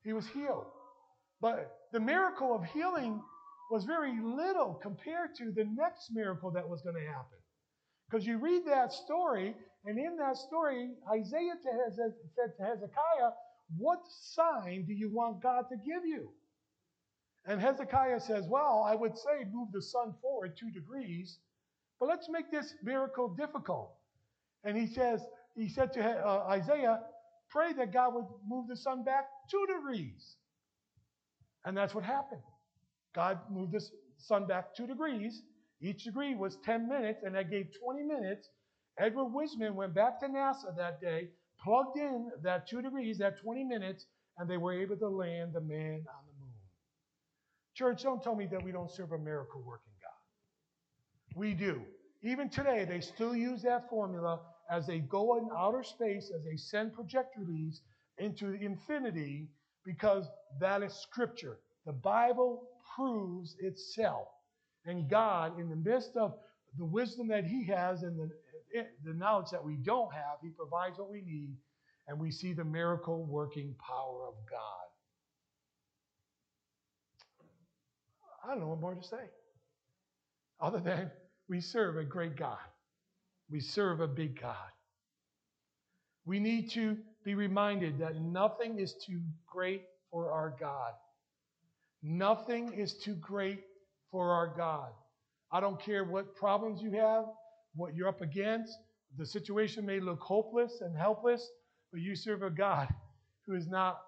He was healed. But the miracle of healing was very little compared to the next miracle that was going to happen. Because you read that story, and in that story, Isaiah said to Hezekiah, what sign do you want God to give you? And Hezekiah says, well, I would say move the sun forward 2 degrees, but let's make this miracle difficult. And he said to Isaiah, pray that God would move the sun back 2 degrees. And that's what happened. God moved the sun back 2 degrees. Each degree was 10 minutes, and that gave 20 minutes. Edward Wisman went back to NASA that day, plugged in that 2 degrees, that 20 minutes, and they were able to land the man on the moon. Church, don't tell me that we don't serve a miracle working God. We do. Even today, they still use that formula as they go in outer space, as they send projector leads into infinity, because that is Scripture. The Bible proves itself. And God, in the midst of the wisdom that He has and the knowledge that we don't have, He provides what we need, and we see the miracle working power of God. I don't know what more to say, other than we serve a great God. We serve a big God. We need to be reminded that nothing is too great for our God. Nothing is too great for our God. I don't care what problems you have, what you're up against. The situation may look hopeless and helpless, but you serve a God who is not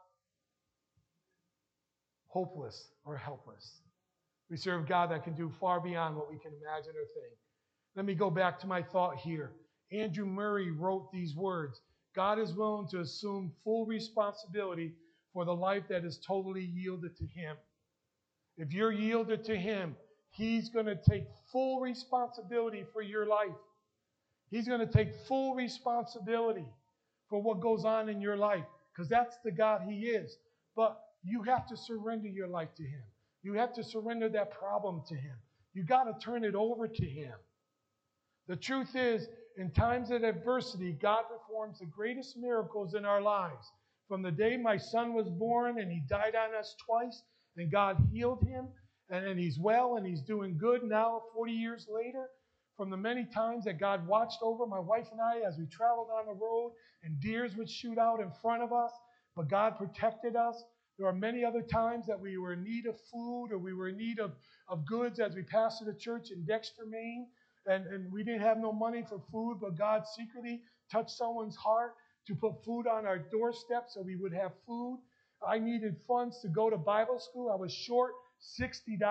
hopeless or helpless. We serve a God that can do far beyond what we can imagine or think. Let me go back to my thought here. Andrew Murray wrote these words: God is willing to assume full responsibility for the life that is totally yielded to Him. If you're yielded to Him, He's going to take full responsibility for your life. He's going to take full responsibility for what goes on in your life, because that's the God He is. But you have to surrender your life to Him. You have to surrender that problem to Him. You got to turn it over to Him. The truth is, in times of adversity, God performs the greatest miracles in our lives. From the day my son was born and he died on us twice, and God healed him, and he's well and he's doing good now 40 years later. From the many times that God watched over my wife and I as we traveled on the road and deers would shoot out in front of us, but God protected us. There are many other times that we were in need of food or we were in need of goods as we passed through the church in Dexter, Maine, and we didn't have no money for food, but God secretly touched someone's heart to put food on our doorstep so we would have food. I needed funds to go to Bible school. I was short $60,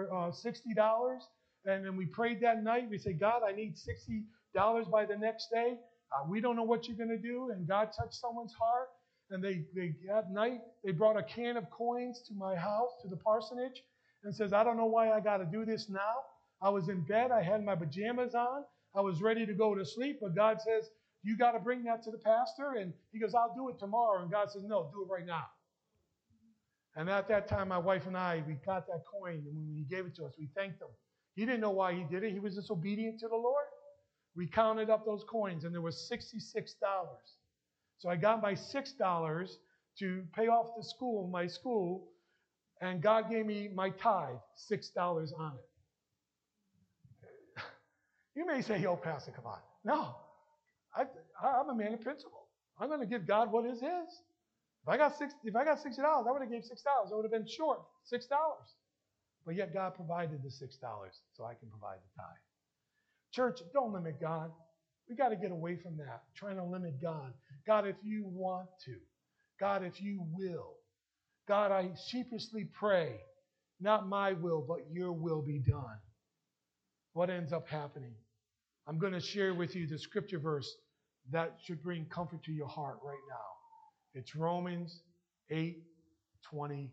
and then we prayed that night. We said, God, I need $60 by the next day. We don't know what you're going to do. And God touched someone's heart. And that night, they brought a can of coins to my house, to the parsonage, and says, I don't know why I got to do this now. I was in bed. I had my pajamas on. I was ready to go to sleep. But God says, you got to bring that to the pastor. And he goes, I'll do it tomorrow. And God says, no, do it right now. And at that time, my wife and I, we got that coin. And when he gave it to us, we thanked him. He didn't know why he did it. He was just obedient to the Lord. We counted up those coins, and there was $66. So I got my $6 to pay off my school, and God gave me my tithe, $6 on it. You may say, yo, Pastor, come on. No, I'm a man of principle. I'm going to give God what is His. If I got $60, I would have gave $6. I would have been short $6. But yet God provided the $6 so I can provide the tithe. Church, don't limit God. We got to get away from that, trying to limit God. God, if you want to. God, if you will. God, I sheepishly pray, not my will, but your will be done. What ends up happening? I'm going to share with you the scripture verse that should bring comfort to your heart right now. It's Romans 8:28.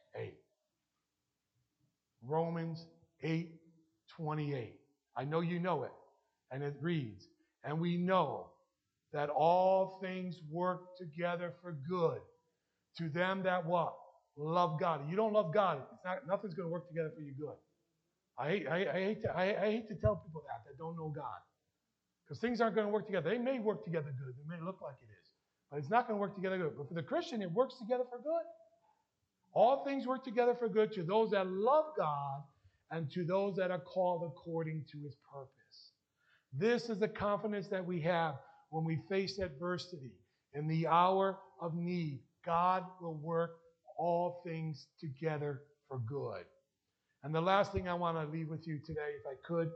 Romans 8:28. I know you know it. And it reads, and we know that all things work together for good to them that what? Love God. You don't love God, nothing's going to work together for you good. I hate to tell people that don't know God. Because things aren't going to work together. They may work together good. They may look like it is. But it's not going to work together good. But for the Christian, it works together for good. All things work together for good to those that love God and to those that are called according to his purpose. This is the confidence that we have when we face adversity. In the hour of need, God will work all things together for good. And the last thing I want to leave with you today, if I could,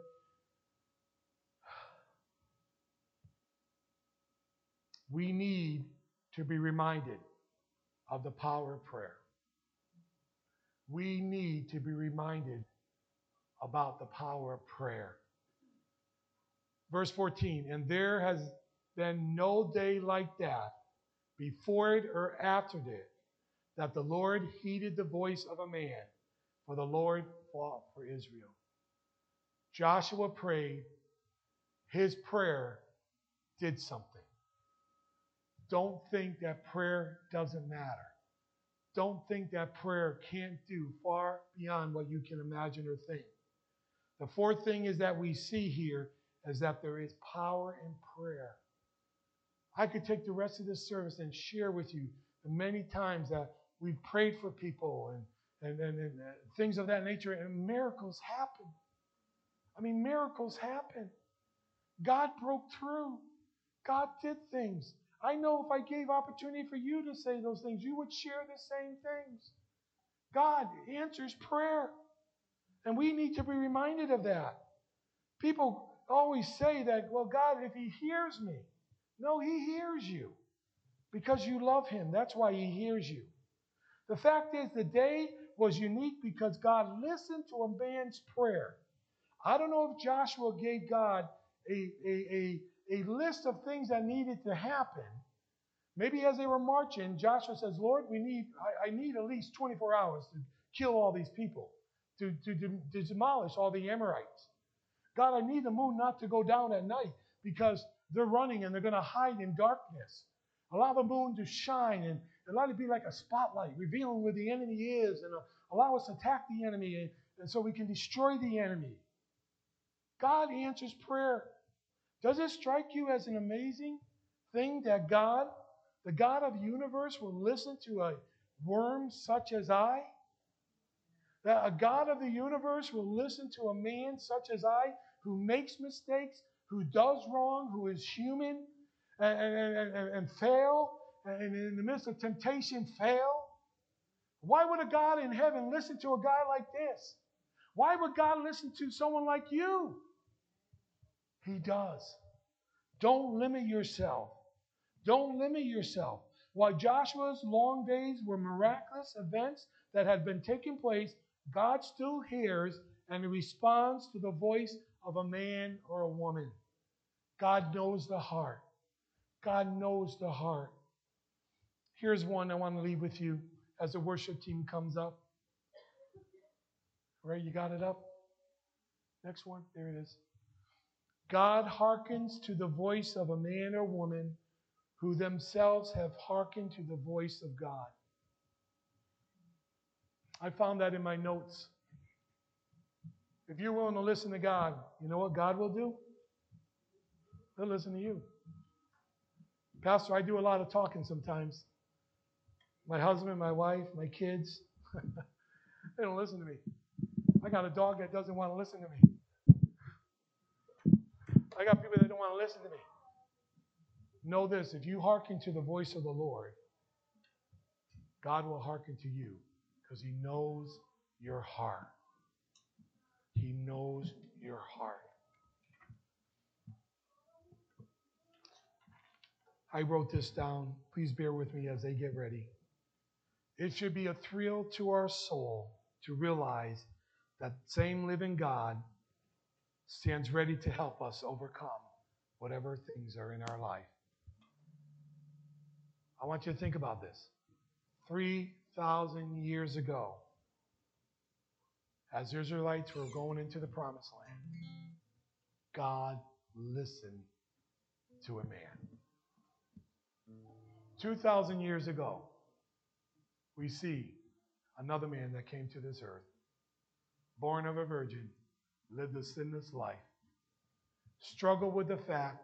we need to be reminded of the power of prayer. We need to be reminded about the power of prayer. Verse 14, and there has been no day like that, before it or after it, that the Lord heeded the voice of a man, for the Lord fought for Israel. Joshua prayed. His prayer did something. Don't think that prayer doesn't matter. Don't think that prayer can't do far beyond what you can imagine or think. The fourth thing is that we see here is that there is power in prayer. I could take the rest of this service and share with you the many times that we've prayed for people and things of that nature, and miracles happen. I mean, miracles happen. God broke through. God did things. I know if I gave opportunity for you to say those things, you would share the same things. God answers prayer. And we need to be reminded of that. People always say that, well, God, if he hears me. No, he hears you because you love him. That's why he hears you. The fact is, the day was unique because God listened to a man's prayer. I don't know if Joshua gave God a list of things that needed to happen. Maybe as they were marching, Joshua says, Lord, I need at least 24 hours to kill all these people, to demolish all the Amorites. God, I need the moon not to go down at night because they're running and they're going to hide in darkness. Allow the moon to shine and allow it to be like a spotlight, revealing where the enemy is, and allow us to attack the enemy and so we can destroy the enemy. God answers prayer. Does it strike you as an amazing thing that God, the God of the universe, will listen to a worm such as I? That a God of the universe will listen to a man such as I, who makes mistakes, who does wrong, who is human, and fail, and in the midst of temptation fail? Why would a God in heaven listen to a guy like this? Why would God listen to someone like you? He does. Don't limit yourself. Don't limit yourself. While Joshua's long days were miraculous events that had been taking place, God still hears and responds to the voice of a man or a woman. God knows the heart. God knows the heart. Here's one I want to leave with you as the worship team comes up. Right, you got it up? Next one. There it is. God hearkens to the voice of a man or woman who themselves have hearkened to the voice of God. I found that in my notes. If you're willing to listen to God, you know what God will do? He'll listen to you. Pastor, I do a lot of talking sometimes. My husband, my wife, my kids, they don't listen to me. I got a dog that doesn't want to listen to me. I got people that don't want to listen to me. Know this, if you hearken to the voice of the Lord, God will hearken to you because he knows your heart. He knows your heart. I wrote this down. Please bear with me as they get ready. It should be a thrill to our soul to realize that same living God stands ready to help us overcome whatever things are in our life. I want you to think about this. 3,000 years ago, as the Israelites were going into the promised land, God listened to a man. 2,000 years ago, we see another man that came to this earth, born of a virgin, lived a sinless life, struggled with the fact,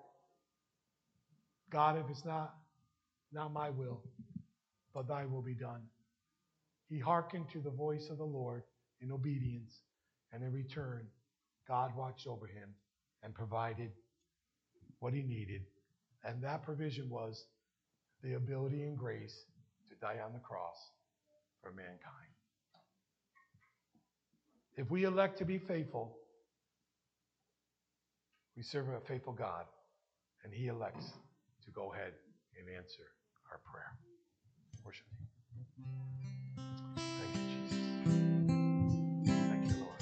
God, if it's not my will, but thy will be done. He hearkened to the voice of the Lord in obedience, and in return, God watched over him and provided what he needed. And that provision was the ability and grace to die on the cross for mankind. If we elect to be faithful, we serve a faithful God, and he elects to go ahead and answer our prayer. Worship team. Thank you, Jesus. Thank you, Lord.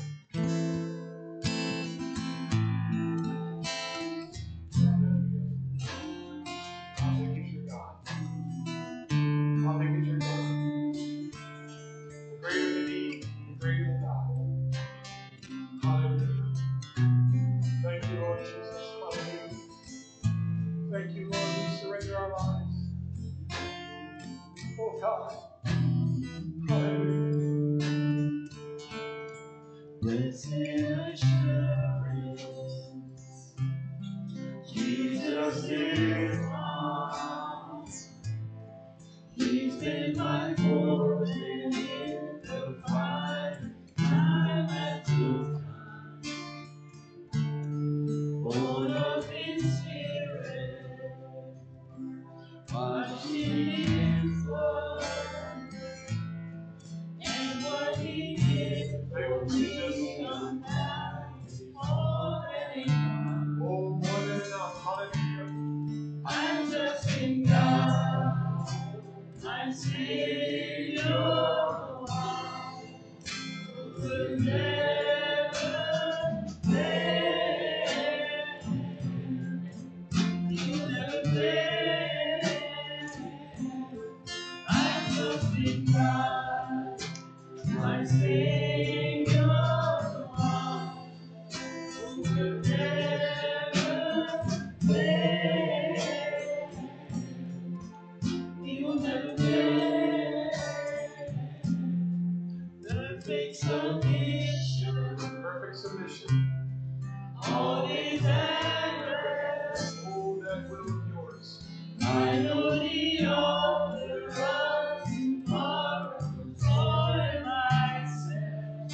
Hallelujah is your God. Hallelujah is your God. The greater the need, the greater the God. Hallelujah. Thank you, Lord Jesus. Hallelujah. Thank you, Lord. We surrender our lives. Oh, God. Hallelujah. Blessed assurance, Jesus is mine. He's been my fourth in the fight, time after time. Born of His Spirit, washed in His blood, and what He did for me on Calvary already done. Oh, more than enough. Hallelujah. I'm just in God, my Savior, the one who will never fail. He'll never fail. I'm just in God, my Savior, the one who will never fail. He will never fail. Perfect submission. Perfect submission. All is at rest. Oh, that will of yours. I know the author of tomorrow for myself.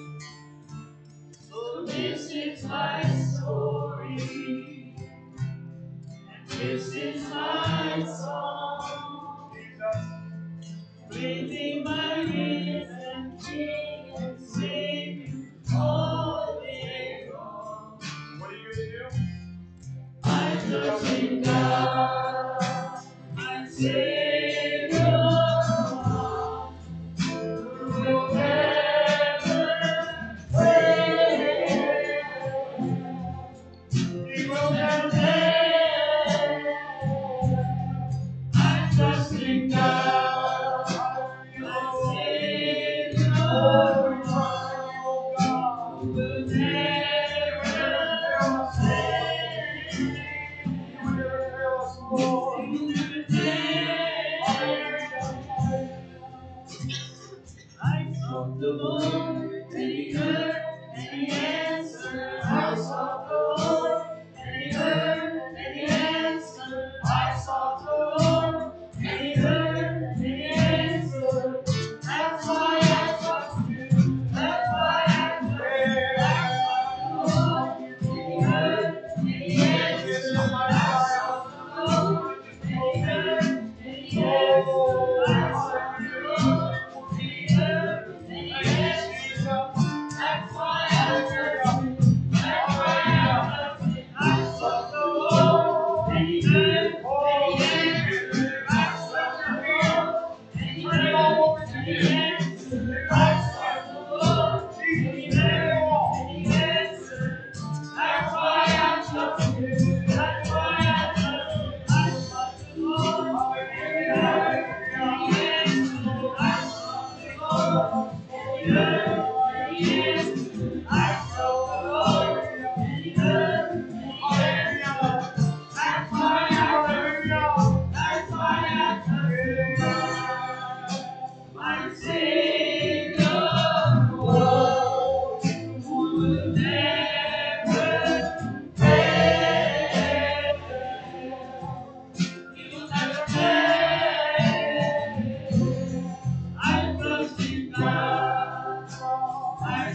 So this is my story, and this is my song. Jesus. Praising my risen King and Savior all day long. What are you going to do? I trust in God, my Savior, who will never fail. He will never fail. I trust in God, my Savior, who will never fail. He will never fail us, Lord. He will never fail. I sought the Lord, and He heard, and He answered. I sought the Lord, and He heard, and He answered. I sought the Lord, and He heard, and He answered. That's why I trust you. That's why I trust you. I sought the Lord, and He heard, and He answered. I sought the Lord, and He heard, and He answered. I sought the Lord. That's why I trust you. That's why I trust you. I sought the Lord, and He heard, and He answered. I sought the Lord, and He heard, and He answered. I sought the Lord, and He heard, and He answered. That's why I trust you. That's why I trust you. I sought the Lord, and He heard, and He answered. I sought the Lord, and He heard, and He answered. I sought the Lord, and He heard, and He answered. That's why I trust you. That's why I trust you. My Savior, the one who will never fail. He will never fail. I trust in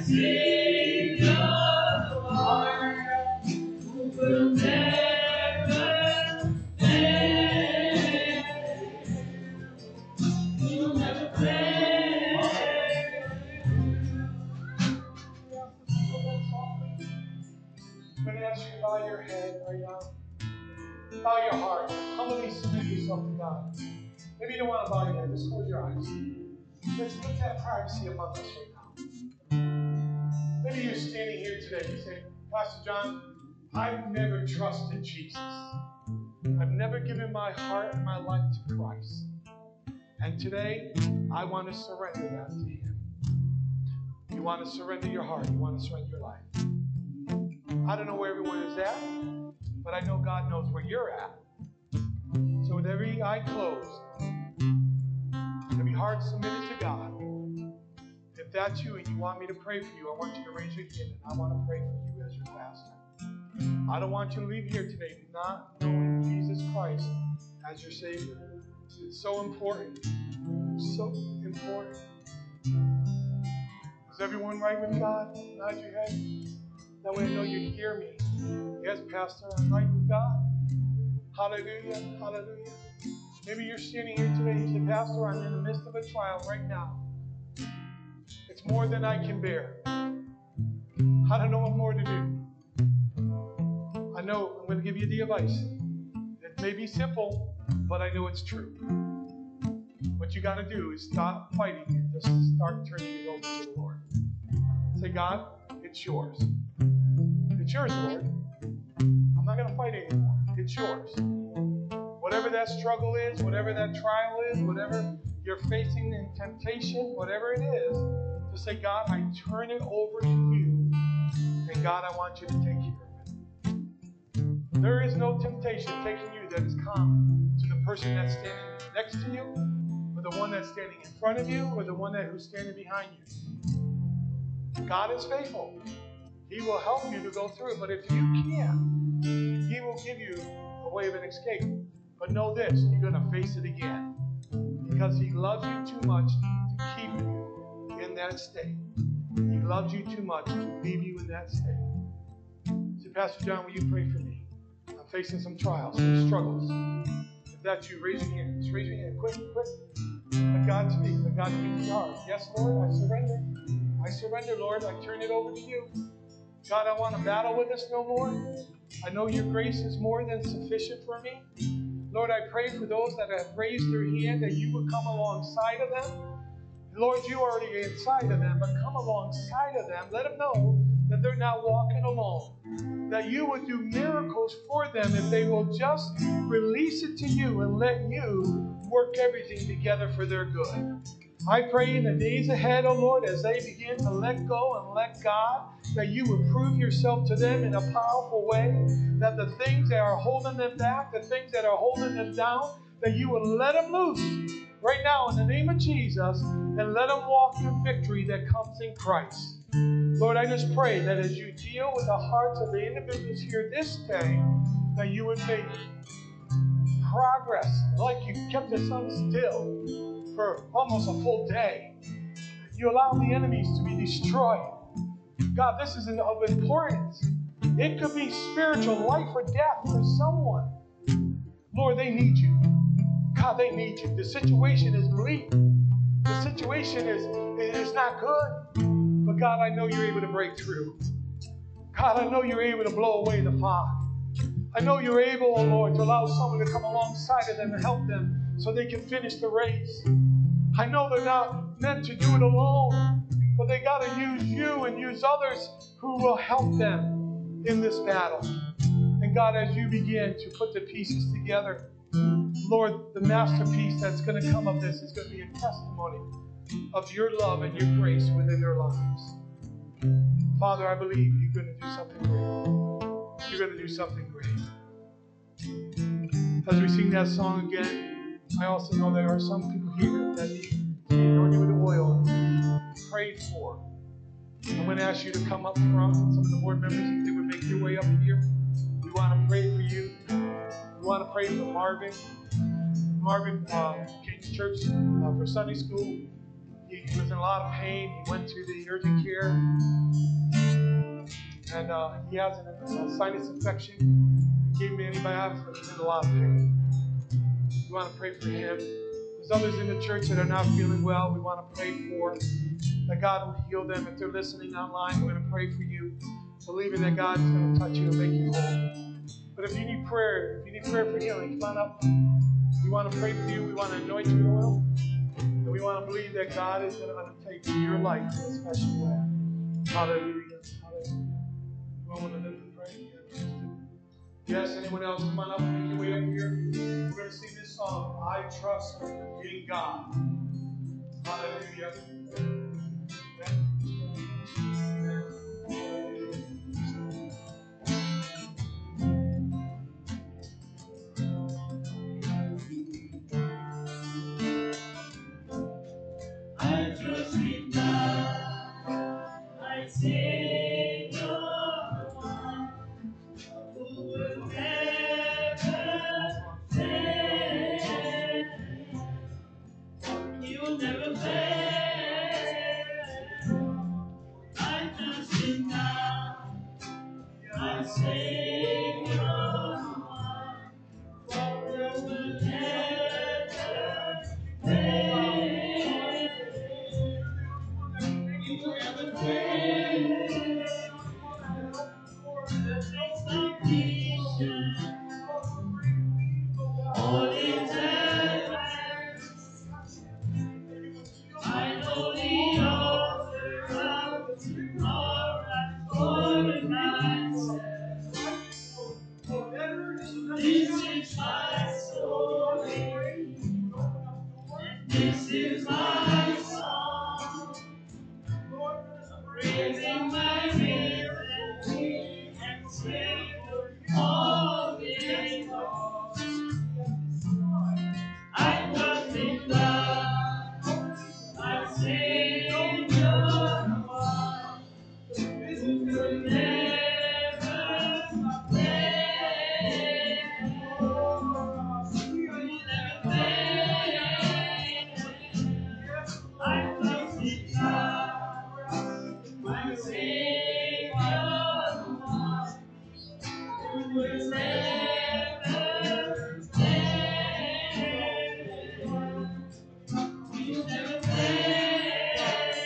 I'm going to ask you to bow your head right now. Bow your heart. Humbly submit yourself to God. Maybe you don't want to bow your head. Just close your eyes. Let's have privacy among us right now. Maybe you're standing here today. You say, Pastor John, I've never trusted Jesus. I've never given my heart and my life to Christ. And today, I want to surrender that to Him. You want to surrender your heart. You want to surrender your life. I don't know where everyone is at, but I know God knows where you're at. So with every eye closed, every heart submitted to God, if that's you and you want me to pray for you, I want you to raise your hand and I want to pray for you as your pastor. I don't want you to leave here today not knowing Jesus Christ as your Savior. It's so important. So important. Is everyone right with God? Nod your head. That way I know you hear me. Yes, Pastor, I'm right with God. Hallelujah. Hallelujah. Maybe you're standing here today and you say, Pastor, I'm in the midst of a trial right now. It's more than I can bear. I don't know what more to do. I know I'm going to give you the advice. It may be simple, but I know it's true. What you got to do is stop fighting and just start turning it over to the Lord. Say, God, it's yours. It's yours, Lord. I'm not going to fight anymore. It's yours. Whatever that struggle is, whatever that trial is, whatever you're facing in temptation, whatever it is, just say, God, I turn it over to you. And God, I want you to take care of it. There is no temptation taking you that is common to the person that's standing next to you, or the one that's standing in front of you, or the one who's standing behind you. God is faithful. He will help you to go through it. But if you can't, He will give you a way of an escape. But know this, you're going to face it again. Because He loves you too much to keep you in that state. He loves you too much to leave you in that state. Say, Pastor John, will you pray for me? I'm facing some trials, some struggles. If that's you, raise your hand. Just raise your hand. Quick, quick. Let God speak. Let God speak to your heart. Yes, Lord, I surrender. I surrender, Lord. I turn it over to you. God, I want to battle with this no more. I know your grace is more than sufficient for me. Lord, I pray for those that have raised their hand that you would come alongside of them. Lord, you are already inside of them, but come alongside of them. Let them know that they're not walking alone. That you would do miracles for them if they will just release it to you and let you work everything together for their good. I pray in the days ahead, oh Lord, as they begin to let go and let God, that you would prove yourself to them in a powerful way, that the things that are holding them back, the things that are holding them down, that you would let them loose right now in the name of Jesus and let them walk in victory that comes in Christ. Lord, I just pray that as you deal with the hearts of the individuals here this day, that you would make progress like you kept the sun still for almost a full day. You allow the enemies to be destroyed. God, this is of importance. It could be spiritual life or death for someone. Lord, they need you. God, they need you. The situation is bleak. The situation is not good. But God, I know you're able to break through. God, I know you're able to blow away the fog. I know you're able, oh Lord, to allow someone to come alongside of them and help them so they can finish the race. I know they're not meant to do it alone, but they got to use you and use others who will help them in this battle. And God, as you begin to put the pieces together, Lord, the masterpiece that's going to come of this is going to be a testimony of your love and your grace within their lives. Father, I believe you're going to do something great. You're going to do something great. As we sing that song again, I also know there are some people here that need to be anointed with oil and prayed for. I'm going to ask you to come up front. Some of the board members, if they would make their way up here. We want to pray for you. We want to pray for Marvin. Marvin came to church for Sunday school. He was in a lot of pain. He went to the urgent care. and he has a sinus infection. Gave him antibiotics, but he's in a lot of pain. We want to pray for him. There's others in the church that are not feeling well. We want to pray for that God will heal them. If they're listening online, we're going to pray for you, believing that God is going to touch you and make you whole. But if you need prayer for healing, come on up. We want to pray for you. We want to anoint you with oil. And we want to believe that God is going to undertake your life in a special way. Hallelujah. Hallelujah. You want to lift the prayer? Yes, anyone else? Come on up. Make your way up here. We're going to sing this song, I Trust in God. Hallelujah. I trust in God, my Savior, the one who will never fail. He'll never fail. I trust in God, my Savior, the one who will never fail. You never fail. There's no salvation. All is at rest. I know the author of tomorrow has ordered my steps. This is my story. This is my song. Praising my risen King and Savior all day long. I trust in God, my Savior, the one who will never fail. He will never fail. I trust in God, my Savior, the one who will never fail. He'll never fail.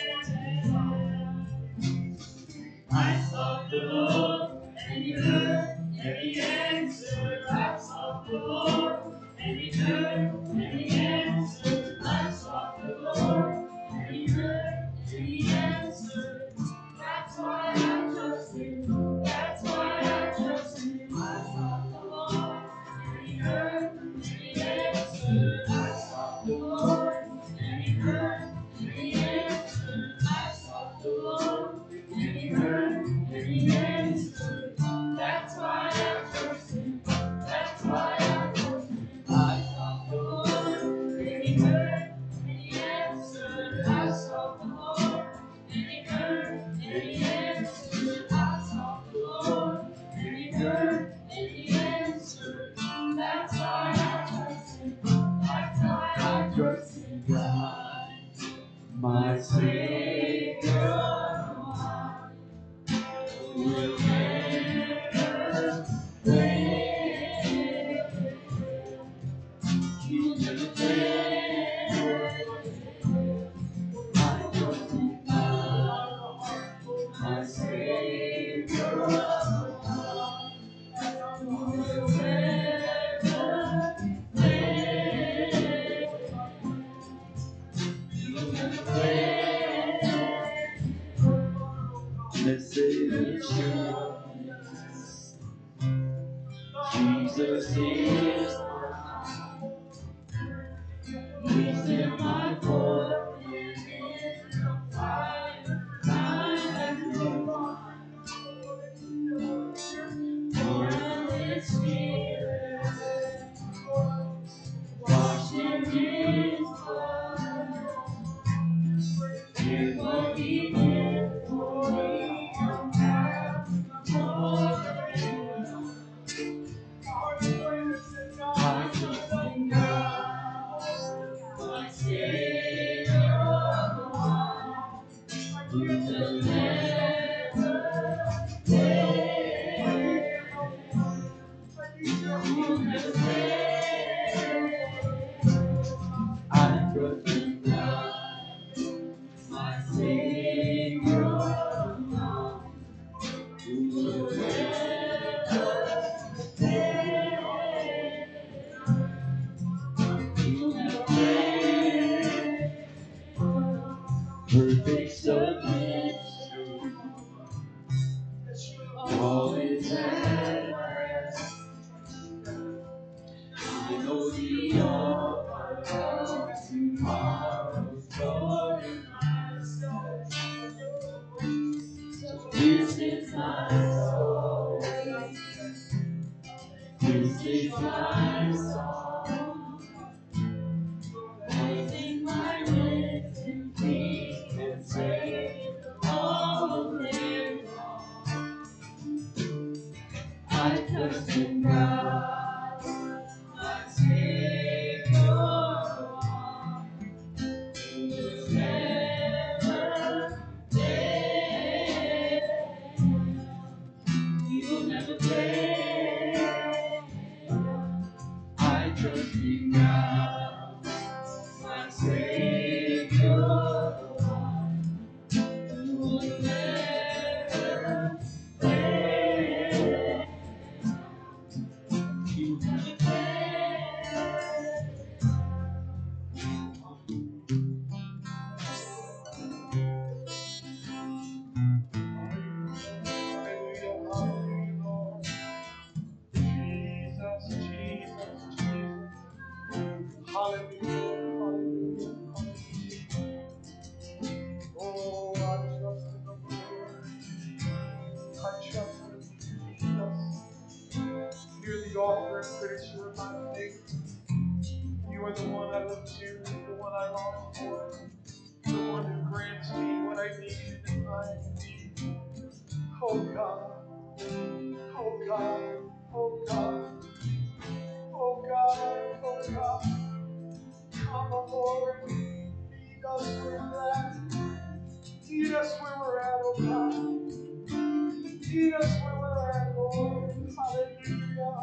I sought the Lord, and He heard, and He answered. I sought the Lord, and He heard, and He answered. I sought the Lord, and He heard, and He answered. That's why I trust Him. That's why I trust Him. I sought the Lord, and He heard, and He answered. I sought the Lord, and He heard, and He answered. I sought the Lord, and He heard, and He answered. That's why I trust Him. That's why I trust Him. I sought the Lord, and He heard, and He answered. I sought the Lord, and He heard, and He answered. I sought the Lord, and He heard, and He answered. That's why I trust Him. That's why I trust in God, my Savior, the one who will never fail. He will never fail. I trust in God, my Savior, the one who will never fail. He will never fail. Blessed assurance, Jesus is mine. He's in my fortress in the fire, time and divine. Born of His Spirit, washed in His blood. Here's what He did for me on Calvary, more than enough. I trust in God, my Savior, the one who will never fail. never fail. I trust in God, my Savior, who will never fail. He will never fail. Perfect submission, all is at rest. I know the author of tomorrow's Lord in my stead. So this is my story. This is my song. Praising my risen King and Savior all the day long. I trust in God, my Savior, who will never fail. He will never fail. I trust in God, my Savior, who will never fail. He will never fail. Hallelujah, hallelujah, hallelujah. Oh, I trust in the Lord. I trust in Jesus. You're the author and finisher of my faith. You are the one I look to, the one I long for, the one who grants me what I need in my need. Oh God, oh God, oh God, oh God, oh God. Come, oh Lord, meet us where we're at. Meet us where we're at, oh God. Meet us where we're at, Lord. Hallelujah,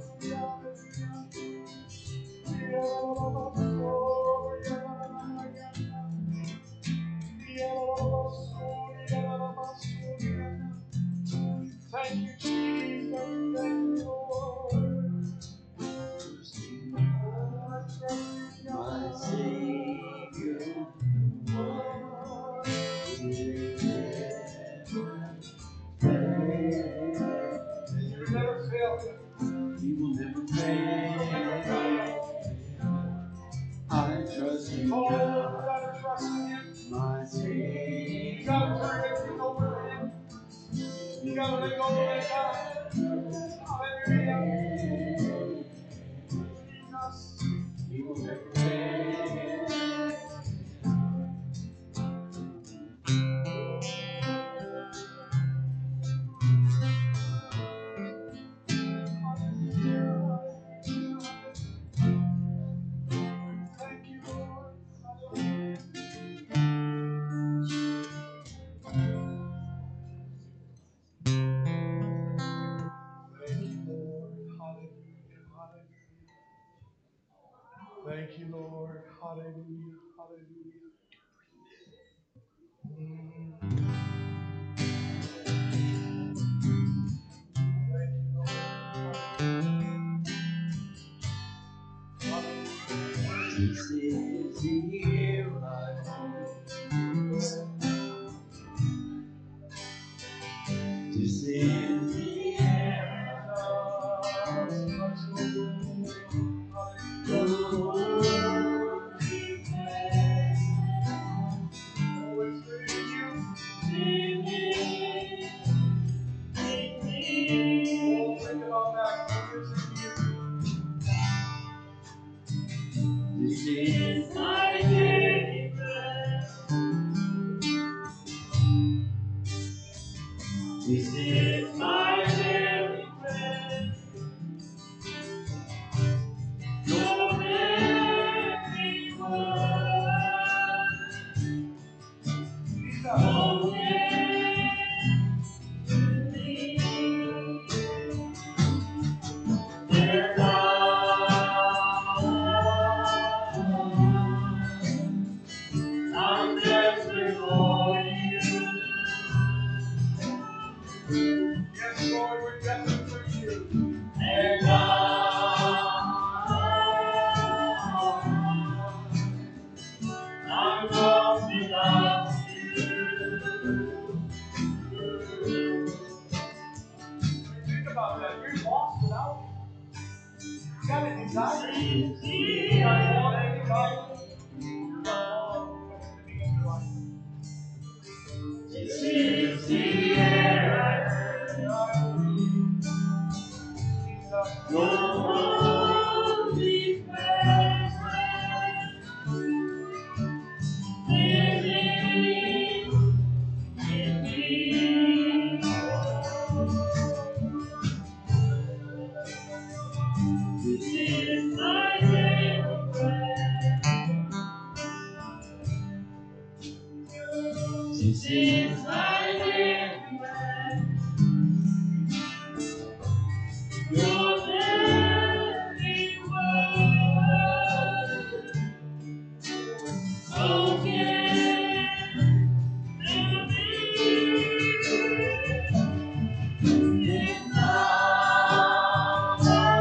hallelujah. Thank you, Jesus. Thank you, Lord. My Savior, Lord, He will never fail. He will never fail. I trust in God. You gotta trust in Him. My Savior. You gotta turn everything over to Him. You gotta let go of that God. Hallelujah. Jesus. He will never fail. Thank you, Lord. Hallelujah. Thank you, Lord. Hallelujah. Hallelujah. Thank you, Lord. Hallelujah. Hallelujah. Thank you, Lord. Hallelujah. This is the year I This is the year I Lord, we pray. Always for you. Oh, think about that. This is my daily bread. This is my daily bread. Your every word. Oh, yeah. There's is my daily bread. Your very word spoken to me. And now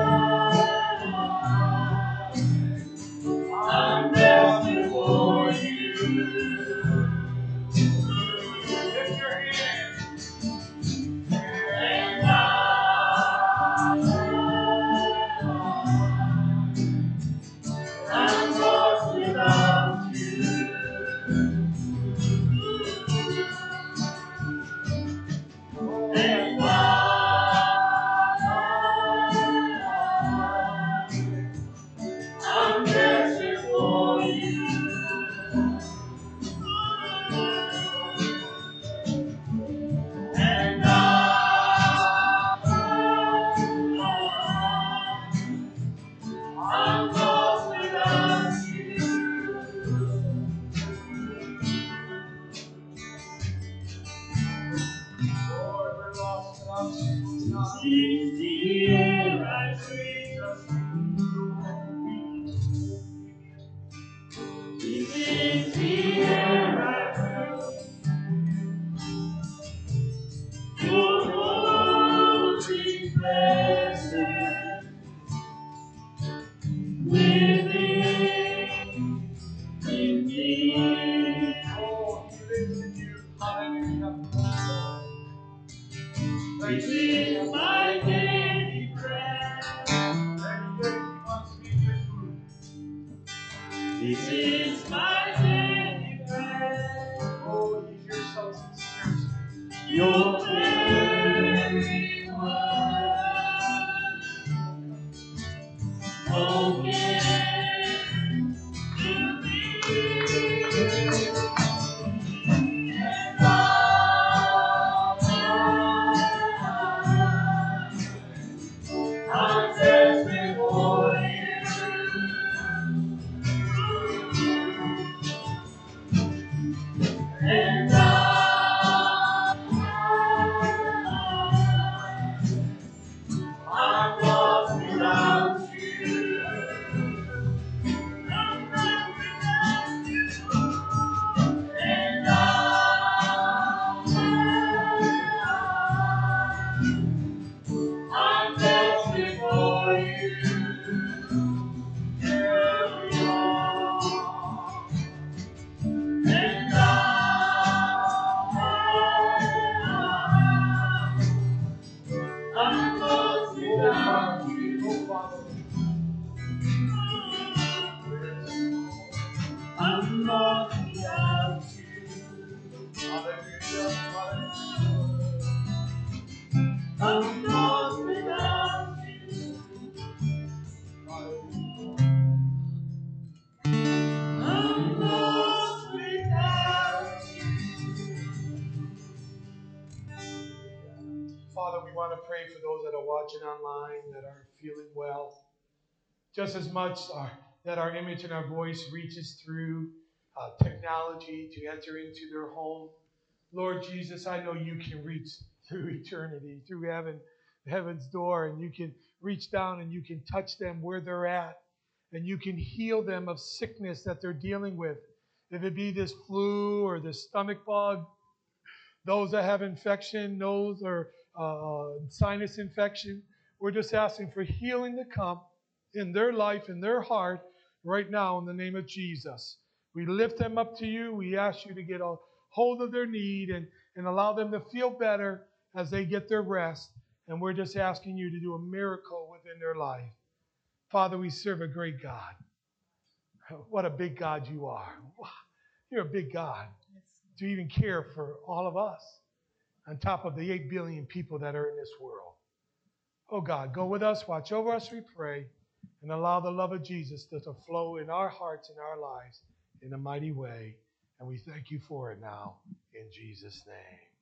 I'm desperate for you. Lift your hands. And I'm lost without you. And I'm desperate for you. And I'm lost without you. Lord, we're lost without you. Is the air I breathe. This is the air I breathe. Your holy presence living in me. Oh, he lives in you. Hallelujah. This is my daily bread. Every day he wants me to food. This is my daily bread. Oh, you hear so sincere. Your very word spoken to me. And I'm desperate for you. And I'm lost without you. I'm lost without you. And I'm desperate for you. And I'm lost without you. Oh, Father. I'm lost without you. Hallelujah. Hallelujah. I'm lost without you. I'm lost without you. Father, we want to pray for those that are watching online that aren't feeling well. Just as much that our image and our voice reaches through technology to enter into their home. Lord Jesus, I know you can reach through eternity, through heaven's door, and you can reach down and you can touch them where they're at, and you can heal them of sickness that they're dealing with. If it be this flu or this stomach bug, those that have infection, nose or sinus infection, we're just asking for healing to come in their life, in their heart, right now in the name of Jesus. We lift them up to you. We ask you to get a hold of their need and allow them to feel better as they get their rest. And we're just asking you to do a miracle within their life. Father, we serve a great God. What a big God you are. You're a big God to even care for all of us on top of the 8 billion people that are in this world. Oh God, go with us, watch over us, we pray, and allow the love of Jesus to flow in our hearts and our lives in a mighty way. And we thank you for it now, in Jesus' name.